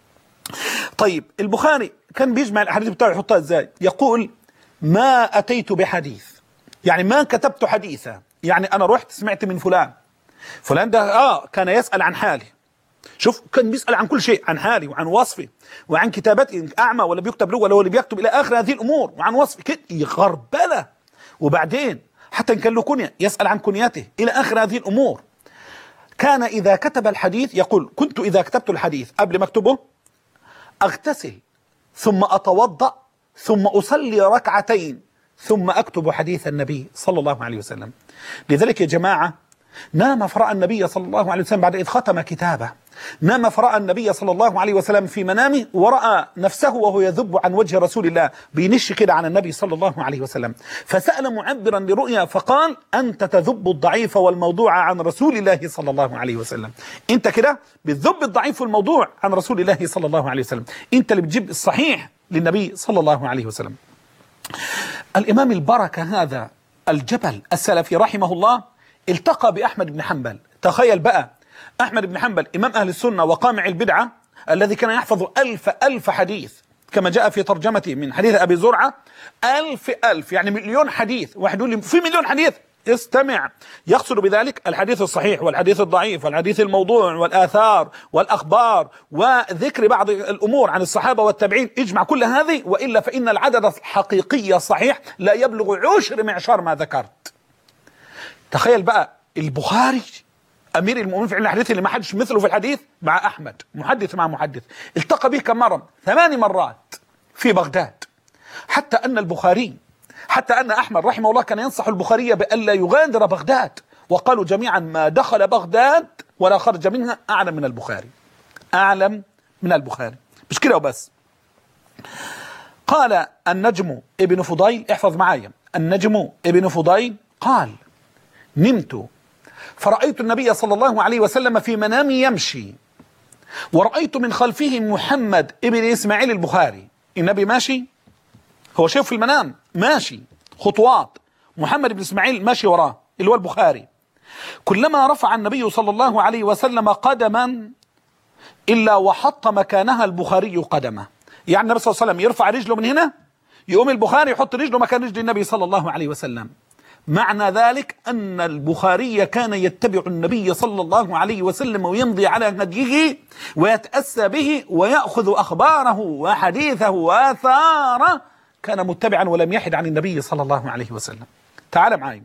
طيب البخاري كان بيجمع الأحاديث بتاعه يحطها إزاي؟ يقول ما أتيت بحديث، يعني ما كتبت حديثا، يعني أنا رحت سمعت من فلان، فلان ده كان يسأل عن حالي. شوف كان بيسأل عن كل شيء، عن حالي وعن وصفي وعن كتابتي، أعمى ولا بيكتب له ولا هو اللي بيكتب، إلى آخر هذه الأمور، وعن وصفي كده يغربله. وبعدين حتى إن كان له كنية يسأل عن كنيته إلى آخر هذه الأمور. كان إذا كتب الحديث يقول كنت إذا كتبت الحديث قبل ما أكتبه أغتسل ثم أتوضأ ثم أصلي ركعتين ثم أكتب حديث النبي صلى الله عليه وسلم. لذلك يا جماعة نام فرأى النبي صلى الله عليه وسلم بعد إذ ختم كتابه، نام فرأى النبي صلى الله عليه وسلم في منامه، ورأى نفسه وهو يذب عن وجه رسول الله، بينش كده عن النبي صلى الله عليه وسلم، فسأل معبرا لرؤيا فقال أنت تذب الضعيف والموضوع عن رسول الله صلى الله عليه وسلم. أنت كده بتذب الضعيف والموضوع عن رسول الله صلى الله عليه وسلم، أنت اللي بتجيب الصحيح للنبي صلى الله عليه وسلم. الإمام البركة هذا الجبل السلفي رحمه الله التقى بأحمد بن حنبل. تخيل بقى أحمد بن حنبل إمام أهل السنة وقامع البدعة الذي كان يحفظ 1000 حديث، كما جاء في ترجمته من حديث أبي زرعة 1000 يعني 1,000,000 حديث. واحد يقول لي في 1,000,000 حديث، استمع، يقصد بذلك الحديث الصحيح والحديث الضعيف والحديث الموضوع والآثار والأخبار وذكر بعض الأمور عن الصحابة والتابعين، اجمع كل هذه، وإلا فإن العدد الحقيقي الصحيح لا يبلغ 10 معشار ما ذكرت. تخيل بقى البخاري أمير المؤمنين في علم الحديث اللي ما حدش مثله في الحديث مع أحمد، محدث مع محدث، التقى به كم مرة؟ 8 مرات في بغداد. حتى أن أحمد رحمه الله كان ينصح البخاري بألا يغادر بغداد، وقالوا جميعا ما دخل بغداد ولا خرج منها أعلم من البخاري، أعلم من البخاري. مش كده وبس، قال النجم ابن فضيل، احفظ معايا، النجم ابن فضيل قال نمت فرأيت النبي صلى الله عليه وسلم في منامي يمشي، ورأيت من خلفه محمد ابن إسماعيل البخاري. النبي ماشي، هو شايف في المنام ماشي خطوات، محمد بن إسماعيل ماشي وراه اللي هو البخاري. كلما رفع النبي صلى الله عليه وسلم قدما إلا وحط مكانها البخاري قدمه. يعني النبي صلى الله عليه وسلم يرفع رجله من هنا، يقوم البخاري يحط رجله مكان رجل النبي صلى الله عليه وسلم. معنى ذلك أن البخاري كان يتبع النبي صلى الله عليه وسلم ويمضي على هديه ويتأسى به ويأخذ أخباره وحديثه وآثاره، كان متبعا ولم يحد عن النبي صلى الله عليه وسلم. تعال معي،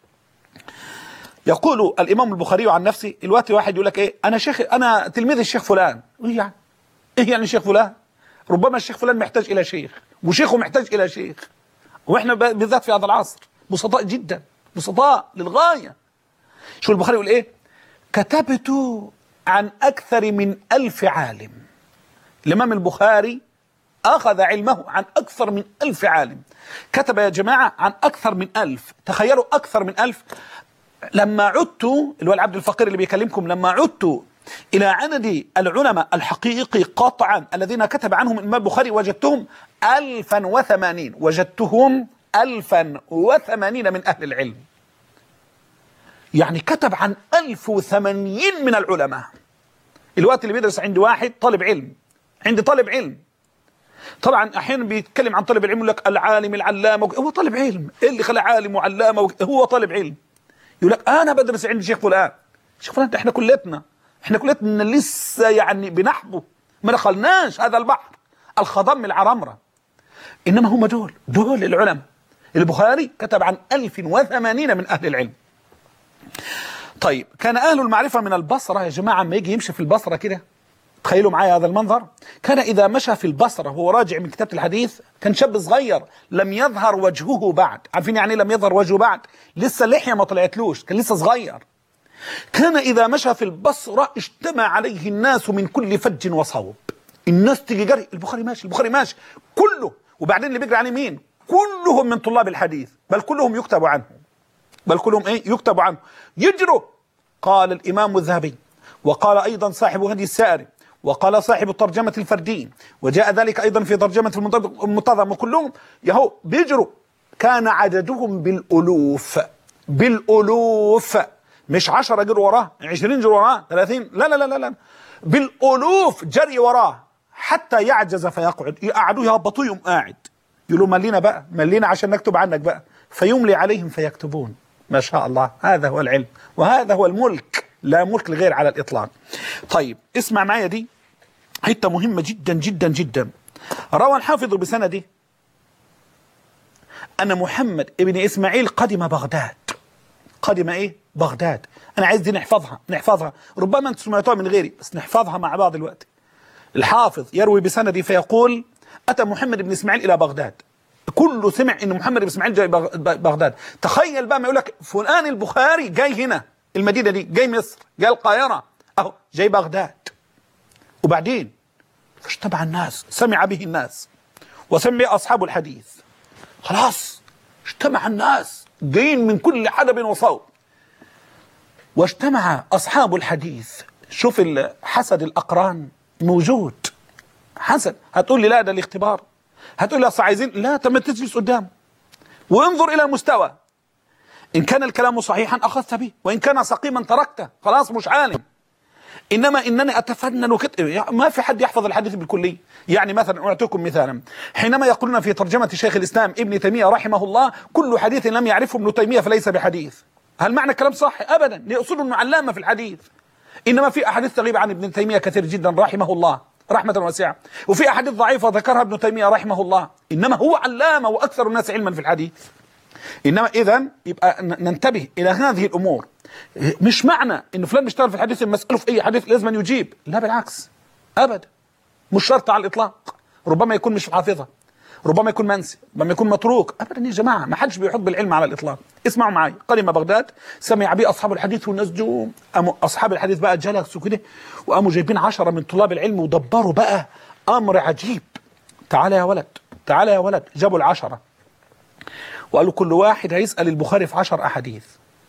يقول الإمام البخاري عن نفسه، الوقت واحد يقول لك إيه، أنا تلميذ الشيخ فلان. إيه يعني الشيخ فلان؟ ربما الشيخ فلان محتاج إلى شيخ، وشيخه محتاج إلى شيخ، وإحنا بالذات في هذا العصر بسطاء جدا، بسطاء للغاية. شو البخاري يقول إيه؟ كتبت عن أكثر من 1000 عالم. الإمام البخاري أخذ علمه عن أكثر من 1000 عالم، كتب يا جماعة عن أكثر من 1000. تخيلوا أكثر من 1000. لما عدت، اللي هو العبد الفقير اللي بيكلمكم، لما عدت إلى عدد العلماء الحقيقي قاطعا الذين كتب عنهم الإمام البخاري وجدتهم 1080، وجدتهم 1080 من أهل العلم. يعني كتب عن 1080 من العلماء. الوقت اللي بيدرس عند واحد طالب علم، عند طالب علم، طبعا أحيانا بيتكلم عن طالب العلم يقول لك العالم العلامة، هو طالب علم، إيه اللي خلى عالم وعلامة؟ هو طالب علم. يقول لك أنا بدرس عند شيخ فلان. شيخ فلان احنا كلتنا لسه يعني بنحبه، ما دخلناش هذا البحر الخضم العرمرة. إنما هم دول العلماء. البخاري كتب عن 1080 من أهل العلم. طيب كان أهل المعرفة من البصرة يا جماعة، ما يجي يمشي في البصرة كده، تخيلوا معايا هذا المنظر. كان إذا مشى في البصرة وهو راجع من كتابة الحديث، كان شاب صغير لم يظهر وجهه بعد. عارفين يعني لم يظهر وجهه بعد؟ لسه اللحية ما طلعتلوش، كان لسه صغير. كان إذا مشى في البصرة اجتمع عليه الناس من كل فج وصوب. الناس تيجي جري، البخاري ماشي، البخاري ماشي كله. وبعدين اللي بيجري عليه مين؟ كلهم من طلاب الحديث، بل كلهم يكتب عنهم، بل كلهم ايه؟ يكتب عنه، يجروا. قال الإمام الذهبي، وقال أيضا صاحب هدي السائري، وقال صاحب الترجمة الفردي، وجاء ذلك أيضا في ترجمة المنتظم، وكلهم يهو بيجروا. كان عددهم بالألوف، بالألوف، مش 10 جروا وراه، 20 جروا وراه، 30، لا لا لا لا، بالألوف جري وراه حتى يعجز فيقعد. يقعدوه يهبطوه يقوم قاعد، يقولوا ملينا بقى، ملينا عشان نكتب عنك بقى، فيملي عليهم فيكتبون. ما شاء الله، هذا هو العلم وهذا هو الملك، لا ملك لغير على الإطلاق. طيب اسمع معايا دي حتة مهمة جدا جدا جدا. روى الحافظ بسنده أن محمد ابن إسماعيل قدم بغداد. قدم إيه؟ بغداد. أنا عايز دي نحفظها، ربما أنتم سمعتوها من غيري بس نحفظها مع بعض الوقت. الحافظ يروي بسنده فيقول: أتى محمد بن إسماعيل إلى بغداد. كله سمع إن محمد بن إسماعيل جاي بغداد. تخيل بقى ما يقول لك فلان البخاري جاي هنا المدينة دي، جاي مصر، جاي القاهرة، أهو جاي بغداد. وبعدين فاجتمع الناس، سمع به الناس وسمع أصحاب الحديث. خلاص اجتمع الناس جايين من كل حدب وصوب، واجتمع أصحاب الحديث. شوف حسد الأقران موجود. حسد. هتقول لي لا ده الاختبار، هتقول لي اصل عايزين، لا طب ما تجلس قدامه وانظر إلى مستوى. إن كان الكلام صحيحا أخذت به، وإن كان سقيما تركته، خلاص مش عالم. إنما إنني أتفنن ما في حد يحفظ الحديث بالكلية. يعني مثلا أعطيكم مثالا، حينما يقولون في ترجمة شيخ الإسلام ابن تيمية رحمه الله: كل حديث لم يعرفه ابن تيمية فليس بحديث. هل معنى الكلام صح؟ أبدا، يقصد أنه علامة في الحديث. إنما في أحاديث تغيب عن ابن تيمية كثير جدا رحمه الله رحمة واسعة، وفي أحاديث ضعيفة ذكرها ابن تيمية رحمه الله، إنما هو علامة وأكثر الناس علما في الحديث. إنما إذن يبقى ننتبه إلى هذه الأمور. مش معنى إن فلان بيشتغل في الحديث المسألة في أي حديث لازم يجيب، لا بالعكس أبدا، مش شرط على الإطلاق. ربما يكون مش حافظها، ربما يكون منسي، ربما يكون متروك، أبدا يا جماعة، ما حدش بيحط بالعلم على الإطلاق. اسمعوا معي. قدم بغداد، سمع به أصحاب الحديث والناس جم. أصحاب الحديث بقى جلسوا كده وقاموا جايبين 10 من طلاب العلم ودبروا بقى أمر عجيب. تعالى يا ولد، تعالى يا ولد. جابوا 10 وقالوا كل واحد هيسأل البخاري في 10 أحاديث.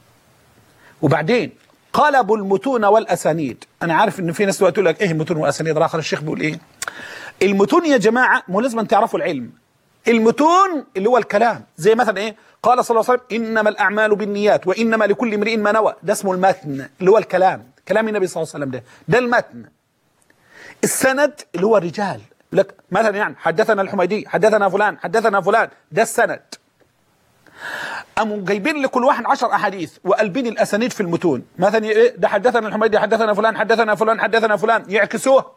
وبعدين قلبوا المتون والأسانيد. أنا عارف إن في ناس تقول لك إيه المتون والأسانيد، آخر الشيخ بيقول إيه؟ المتون يا جماعة مو لازم تعرفوا العلم. المتون اللي هو الكلام، زي مثلا إيه؟ قال صلى الله عليه وسلم: إنما الأعمال بالنيات وإنما لكل امرئ ما نوى. ده اسمه المتن، اللي هو الكلام، كلام النبي صلى الله عليه وسلم. ده المتن. السند اللي هو الرجال، لك مثلا يعني حدثنا الحميدي، حدثنا فلان، حدثنا فلان، ده السند. قاموا جايبين لكل واحد 10 أحاديث وقلبين الأسانيد في المتون. مثلا إيه؟ ده حدثنا الحميدي، حدثنا فلان، حدثنا فلان، حدثنا فلان، يعكسوه.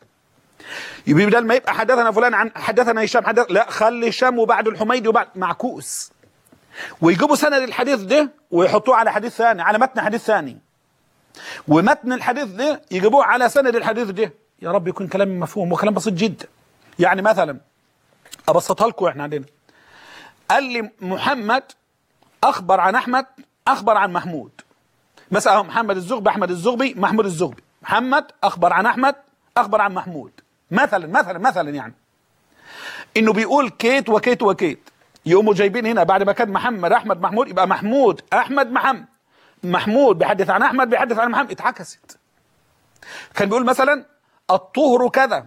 يبقى بدل ما يبقى حدثنا فلان عن حدثنا هشام، لا خلي هشام وبعد الحميدي وبعد، معكوس. ويجيبوا سند الحديث ده ويحطوه على حديث ثاني، على متن حديث ثاني، ومتن الحديث ده يجيبوه على سند الحديث ده. يا رب يكون كلام مفهوم وكلام بسيط جدا. يعني مثلا أبسطها لكم، احنا عندنا قال لي محمد أخبر عن أحمد، أخبر عن محمود. مثلا محمد الزغبي، أحمد الزغبي، محمود الزغبي. محمد أخبر عن أحمد، أخبر عن محمود. مثلا يعني إنه بيقول كيت وكيت وكيت. يقوموا جايبين هنا بعد ما كان محمد أحمد محمود، يبقى محمود أحمد محمد. محمود بيحدث عن أحمد، بيحدث عن محمد، اتعكست. كان بيقول مثلا الطهر كذا،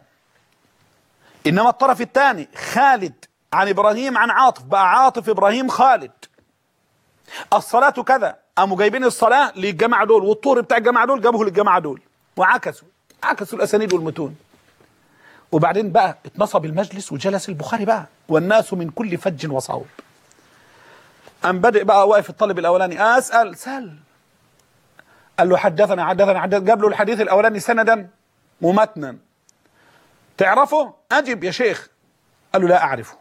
إنما الطرف الثاني خالد عن إبراهيم عن عاطف، بقى عاطف إبراهيم خالد. الصلاة كذا، قاموا جايبين الصلاة للجماعة دول، والطهر بتاع الجماعة دول جابوه للجماعة دول، وعكسوا الأسانيد والمتون. وبعدين بقى اتنصب المجلس وجلس البخاري بقى والناس من كل فج وصوب. قام بدأ بقى واقف الطالب الأولاني: سل. قال له حدثنا، جاب له الحديث الأولاني سندا ومتنا. تعرفه؟ أجب يا شيخ. قال له لا أعرفه.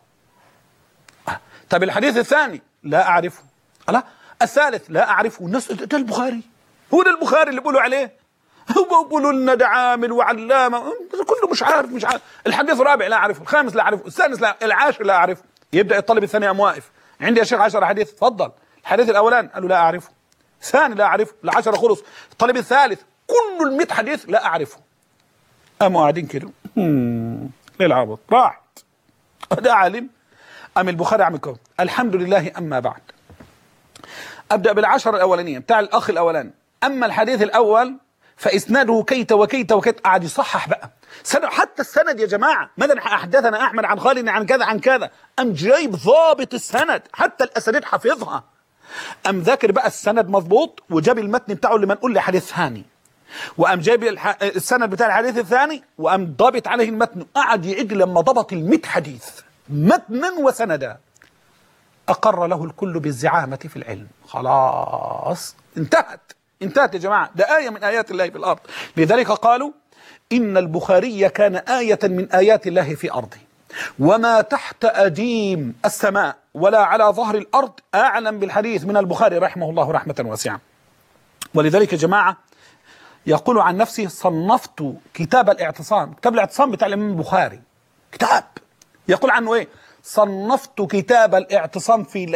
طب الحديث الثاني؟ لا أعرفه. الله. الثالث؟ لا أعرفه. الناس ده البخاري، هو ده البخاري اللي بيقولوا عليه. بيقولوا لنا ده عامل وعلامه، كله مش عارف. الحديث الرابع لا اعرفه، الخامس لا اعرفه، السادس لا، العاشر لا اعرفه. يبدا الطالب الثاني قام واقف، عندي يا شيخ 10 حديث، اتفضل. الحديث الاولاني قال له لا اعرفه، الثاني لا اعرفه، ال10 خلص. الطالب الثالث كل ال100 حديث لا اعرفه. قاموا قاعدين كده ايه العبط، راحت. ده عالم. قام البخاري عمل كده، الحمد لله اما بعد. ابدا بال10 الاولانيه بتاع الاخ الاولاني. اما الحديث الاول فاسناده كيت وكيت وكيت، قعد يصحح بقى حتى السند يا جماعه. مثلا حدثنا احمد عن خالد عن كذا عن كذا، قام جايب ضابط السند، حتى الاسانيد حافظها. قام ذاكر بقى السند مظبوط، وجاب المتن بتاعه اللي منقول لحديث ثاني، وقام جايب السند بتاع الحديث الثاني، وقام ضابط عليه المتن. قعد يعد لما ضبط ال100 حديث متنا وسندا، أقر له الكل بالزعامة في العلم. خلاص انتهت يا جماعة. ده آية من آيات الله في الأرض. لذلك قالوا إن البخاري كان آية من آيات الله في أرضه، وما تحت أديم السماء ولا على ظهر الأرض أعلم بالحديث من البخاري رحمه الله رحمة واسعة. ولذلك يا جماعة يقول عن نفسه صنفت كتاب الاعتصام. كتاب الاعتصام بتاع الإمام البخاري كتاب، يقول عنه إيه؟ صنفت كتاب الاعتصام في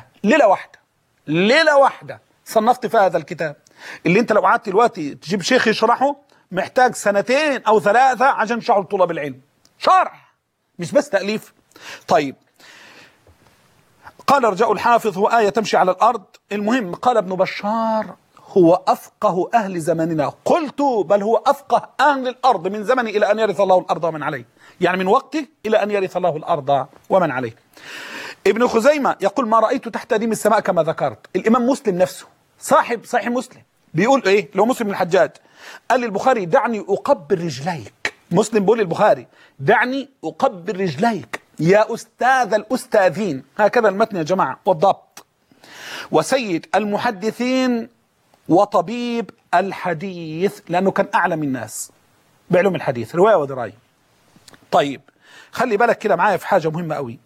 ليلة واحدة صنفت في هذا الكتاب، اللي انت لو قعدت دلوقتي تجيب شيخ يشرحه محتاج 2 أو 3 عشان شرح طلاب العلم، شرح مش بس تأليف. طيب، قال رجاء الحافظ هو آية تمشي على الأرض. المهم قال ابن بشار هو أفقه أهل زمننا. قلت بل هو أفقه أهل الأرض من زمني إلى أن يرث الله الأرض ومن عليه، يعني من وقته إلى أن يرث الله الأرض ومن عليه. ابن خزيمة يقول ما رأيت تحت أديم السماء كما ذكرت. الإمام مسلم نفسه صاحب صحيح مسلم بيقول إيه؟ لو مسلم الحجاج قال للبخاري دعني أقبل رجليك. مسلم بيقول للبخاري دعني أقبل رجليك يا أستاذ الأستاذين. هكذا المتن يا جماعة والضبط. وسيد المحدثين وطبيب الحديث، لأنه كان أعلم الناس بعلوم الحديث، رواية ودراية. طيب خلي بالك كده معايا في حاجة مهمة قوي.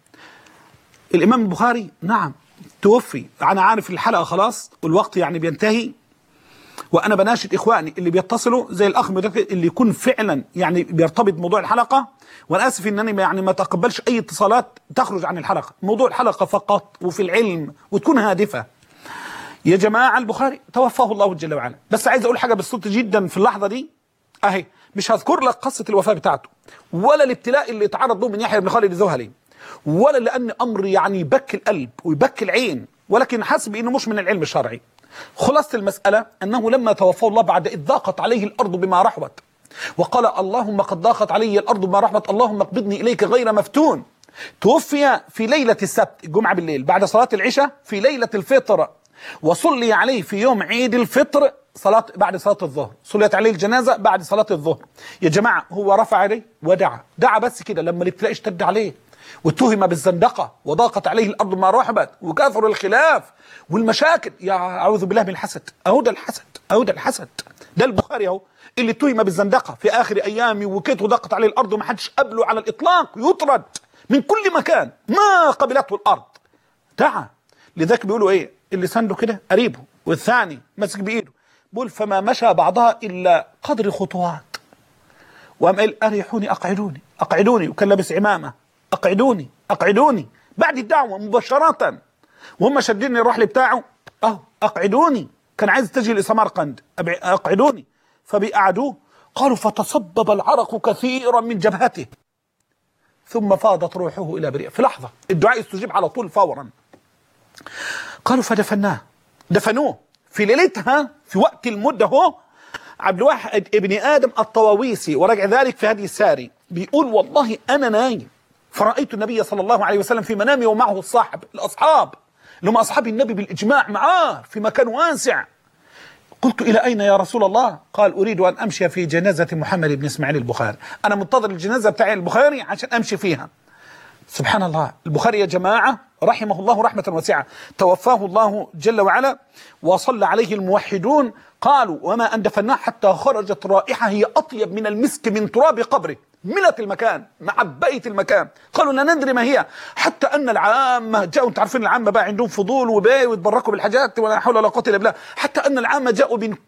الإمام البخاري نعم توفي، أنا عارف الحلقة خلاص والوقت يعني بينتهي، وأنا بناشد إخواني اللي بيتصلوا زي الأخ اللي يكون فعلا يعني بيرتبط بموضوع الحلقة، وأنا آسف إنني يعني ما تقبلش أي اتصالات تخرج عن الحلقة، موضوع الحلقة فقط وفي العلم وتكون هادفة. يا جماعة البخاري توفاه الله جل وعلا. بس عايز أقول حاجة بسيطة جدا في اللحظة دي أهي، مش هذكر لك قصة الوفاة بتاعته ولا الابتلاء اللي تعرض له من يحيى بن خالد الذهلي، ولا لأن أمر يعني يبكي القلب ويبكي العين، ولكن حسب إنه مش من العلم الشرعي. خلاصة المسألة أنه لما توفاه الله بعد إذ ضاقت عليه الأرض بما رحبت، وقال اللهم قد ضاقت علي الأرض بما رحبت اللهم اقبضني إليك غير مفتون. توفي في ليلة السبت الجمعة بالليل بعد صلاة العشاء في ليلة الفطر، وصلي عليه في يوم عيد الفطر بعد صلاة الظهر، صليت عليه الجنازة بعد صلاة الظهر. يا جماعة هو رفع عليه ودعا بس كده لما الابتلاء اشتد عليه واتهم بالزندقة وضاقت عليه الأرض ما رحبت وكثر الخلاف والمشاكل. يا أعوذ بالله من الحسد. أهو ده الحسد. ده البخاري أهو اللي اتهم بالزندقة في آخر أيامه وكيت وضاقت عليه الأرض وما حدش قبله على الإطلاق، يطرد من كل مكان ما قبلته الأرض. دعا. لذلك بيقولوا إيه اللي سنده كده قريبه والثاني مسك بإيده، بقول فما مشى بعضها إلا قدر خطوات، وقام قال أريحوني أقعدوني، وكان لابس عمامة أقعدوني بعد الدعوة مباشرة، وهم شدين الرحل بتاعه أقعدوني، كان عايز تجي لسمرقند أقعدوني، فبيقعدوه. قالوا فتصبب العرق كثيرا من جبهته ثم فاضت روحه إلى بريء في لحظة. الدعاء يستجيب على طول فورا. قالوا دفنوه في ليلتها في وقت المدة. هو عبد الواحد ابن آدم الطواويسي ورجع ذلك في هدي الساري بيقول والله أنا نايم فرأيت النبي صلى الله عليه وسلم في منامي ومعه الأصحاب اللي هم أصحاب النبي بالإجماع معاه في مكان واسع. قلت إلى أين يا رسول الله؟ قال أريد أن أمشي في جنازة محمد بن إسماعيل البخاري، أنا منتظر الجنازة بتاع البخاري عشان أمشي فيها. سبحان الله. البخاري يا جماعة رحمه الله رحمة واسعة توفاه الله جل وعلا وصلى عليه الموحدون. قالوا وما أن دفناه حتى خرجت رائحة هي أطيب من المسك من تراب قبره، ملت المكان معبئة المكان. قالوا لا ندري ما هي، حتى أن العامة جاءوا، انتم عارفين العامة بقى عندهم فضول ويتبركوا بالحاجات ولا حول ولا قوة إلا بالله، حتى أن العامة جاءوا من كل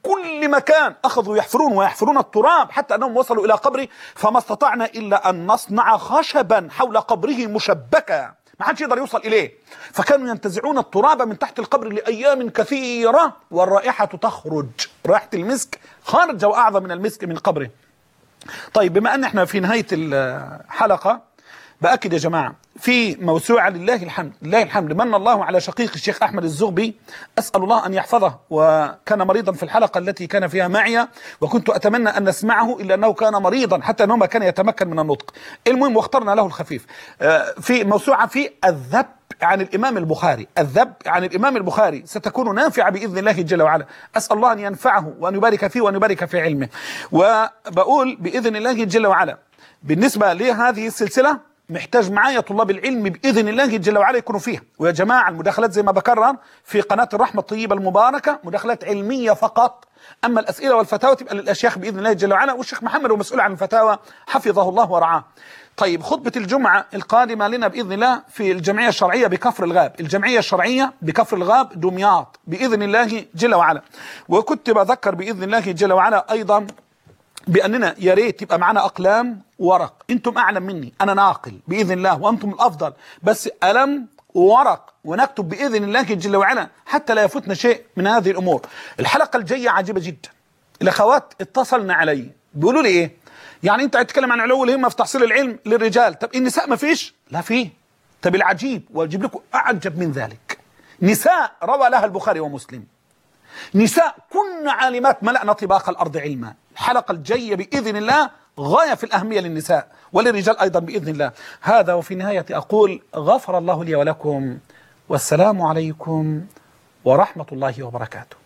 كل مكان أخذوا يحفرون ويحفرون التراب حتى أنهم وصلوا إلى قبره، فما استطعنا إلا أن نصنع خشبا حول قبره مشبكا ما حدش يقدر يوصل إليه. فكانوا ينتزعون التراب من تحت القبر لأيام كثيرة، والرائحة تخرج، رائحة المسك خارجة وأعظم من المسك من قبره. طيب بما أن احنا في نهاية الحلقة، بأكد يا جماعة في موسوعة لله الحمد، لله الحمد من الله على شقيق الشيخ أحمد الزغبي، أسأل الله أن يحفظه، وكان مريضا في الحلقة التي كان فيها معي، وكنت أتمنى أن نسمعه إلا أنه كان مريضا حتى أنه ما كان يتمكن من النطق. المهم واخترنا له الخفيف. في موسوعة في الذب عن الإمام البخاري، الذب عن الإمام البخاري ستكون نافعة بإذن الله جل وعلا. أسأل الله أن ينفعه وأن يبارك فيه وأن يبارك في علمه. وبقول بإذن الله جل وعلا بالنسبة لهذه السلسلة محتاج معايا طلاب العلم بإذن الله جل وعلا يكونوا فيها. ويا جماعة المداخلات زي ما بكرر في قناة الرحمة الطيبة المباركة مداخلات علمية فقط، أما الأسئلة والفتاوى تبقى للأشياخ بإذن الله جل وعلا، والشيخ محمد هو مسؤول عن الفتاوى حفظه الله ورعاه. طيب خطبة الجمعة القادمة لنا بإذن الله في الجمعية الشرعية بكفر الغاب، الجمعية الشرعية بكفر الغاب دمياط بإذن الله جل وعلا. وكنت بذكر بإذن الله جل وعلا أيضا بأننا يا ريت يبقى معنا أقلام ورق، أنتم أعلم مني، أنا ناقل بإذن الله وأنتم الأفضل، بس قلم وورق ونكتب بإذن الله جل وعلا حتى لا يفوتنا شيء من هذه الأمور. الحلقة الجاية عجيبة جدا. الأخوات اتصلنا علي بيقولوا لي إيه؟ يعني أنت هتتكلم عن علو الهمة في تحصيل العلم للرجال، طب النساء ما فيش؟ لا فيه. طب العجيب وأجيب لكم أعجب من ذلك، نساء روى لها البخاري ومسلم، نساء كن عالمات ملأنا طباق الأرض علما. الحلقة الجاية بإذن الله غاية في الأهمية للنساء وللرجال أيضا بإذن الله. هذا وفي نهاية أقول غفر الله لي ولكم، والسلام عليكم ورحمة الله وبركاته.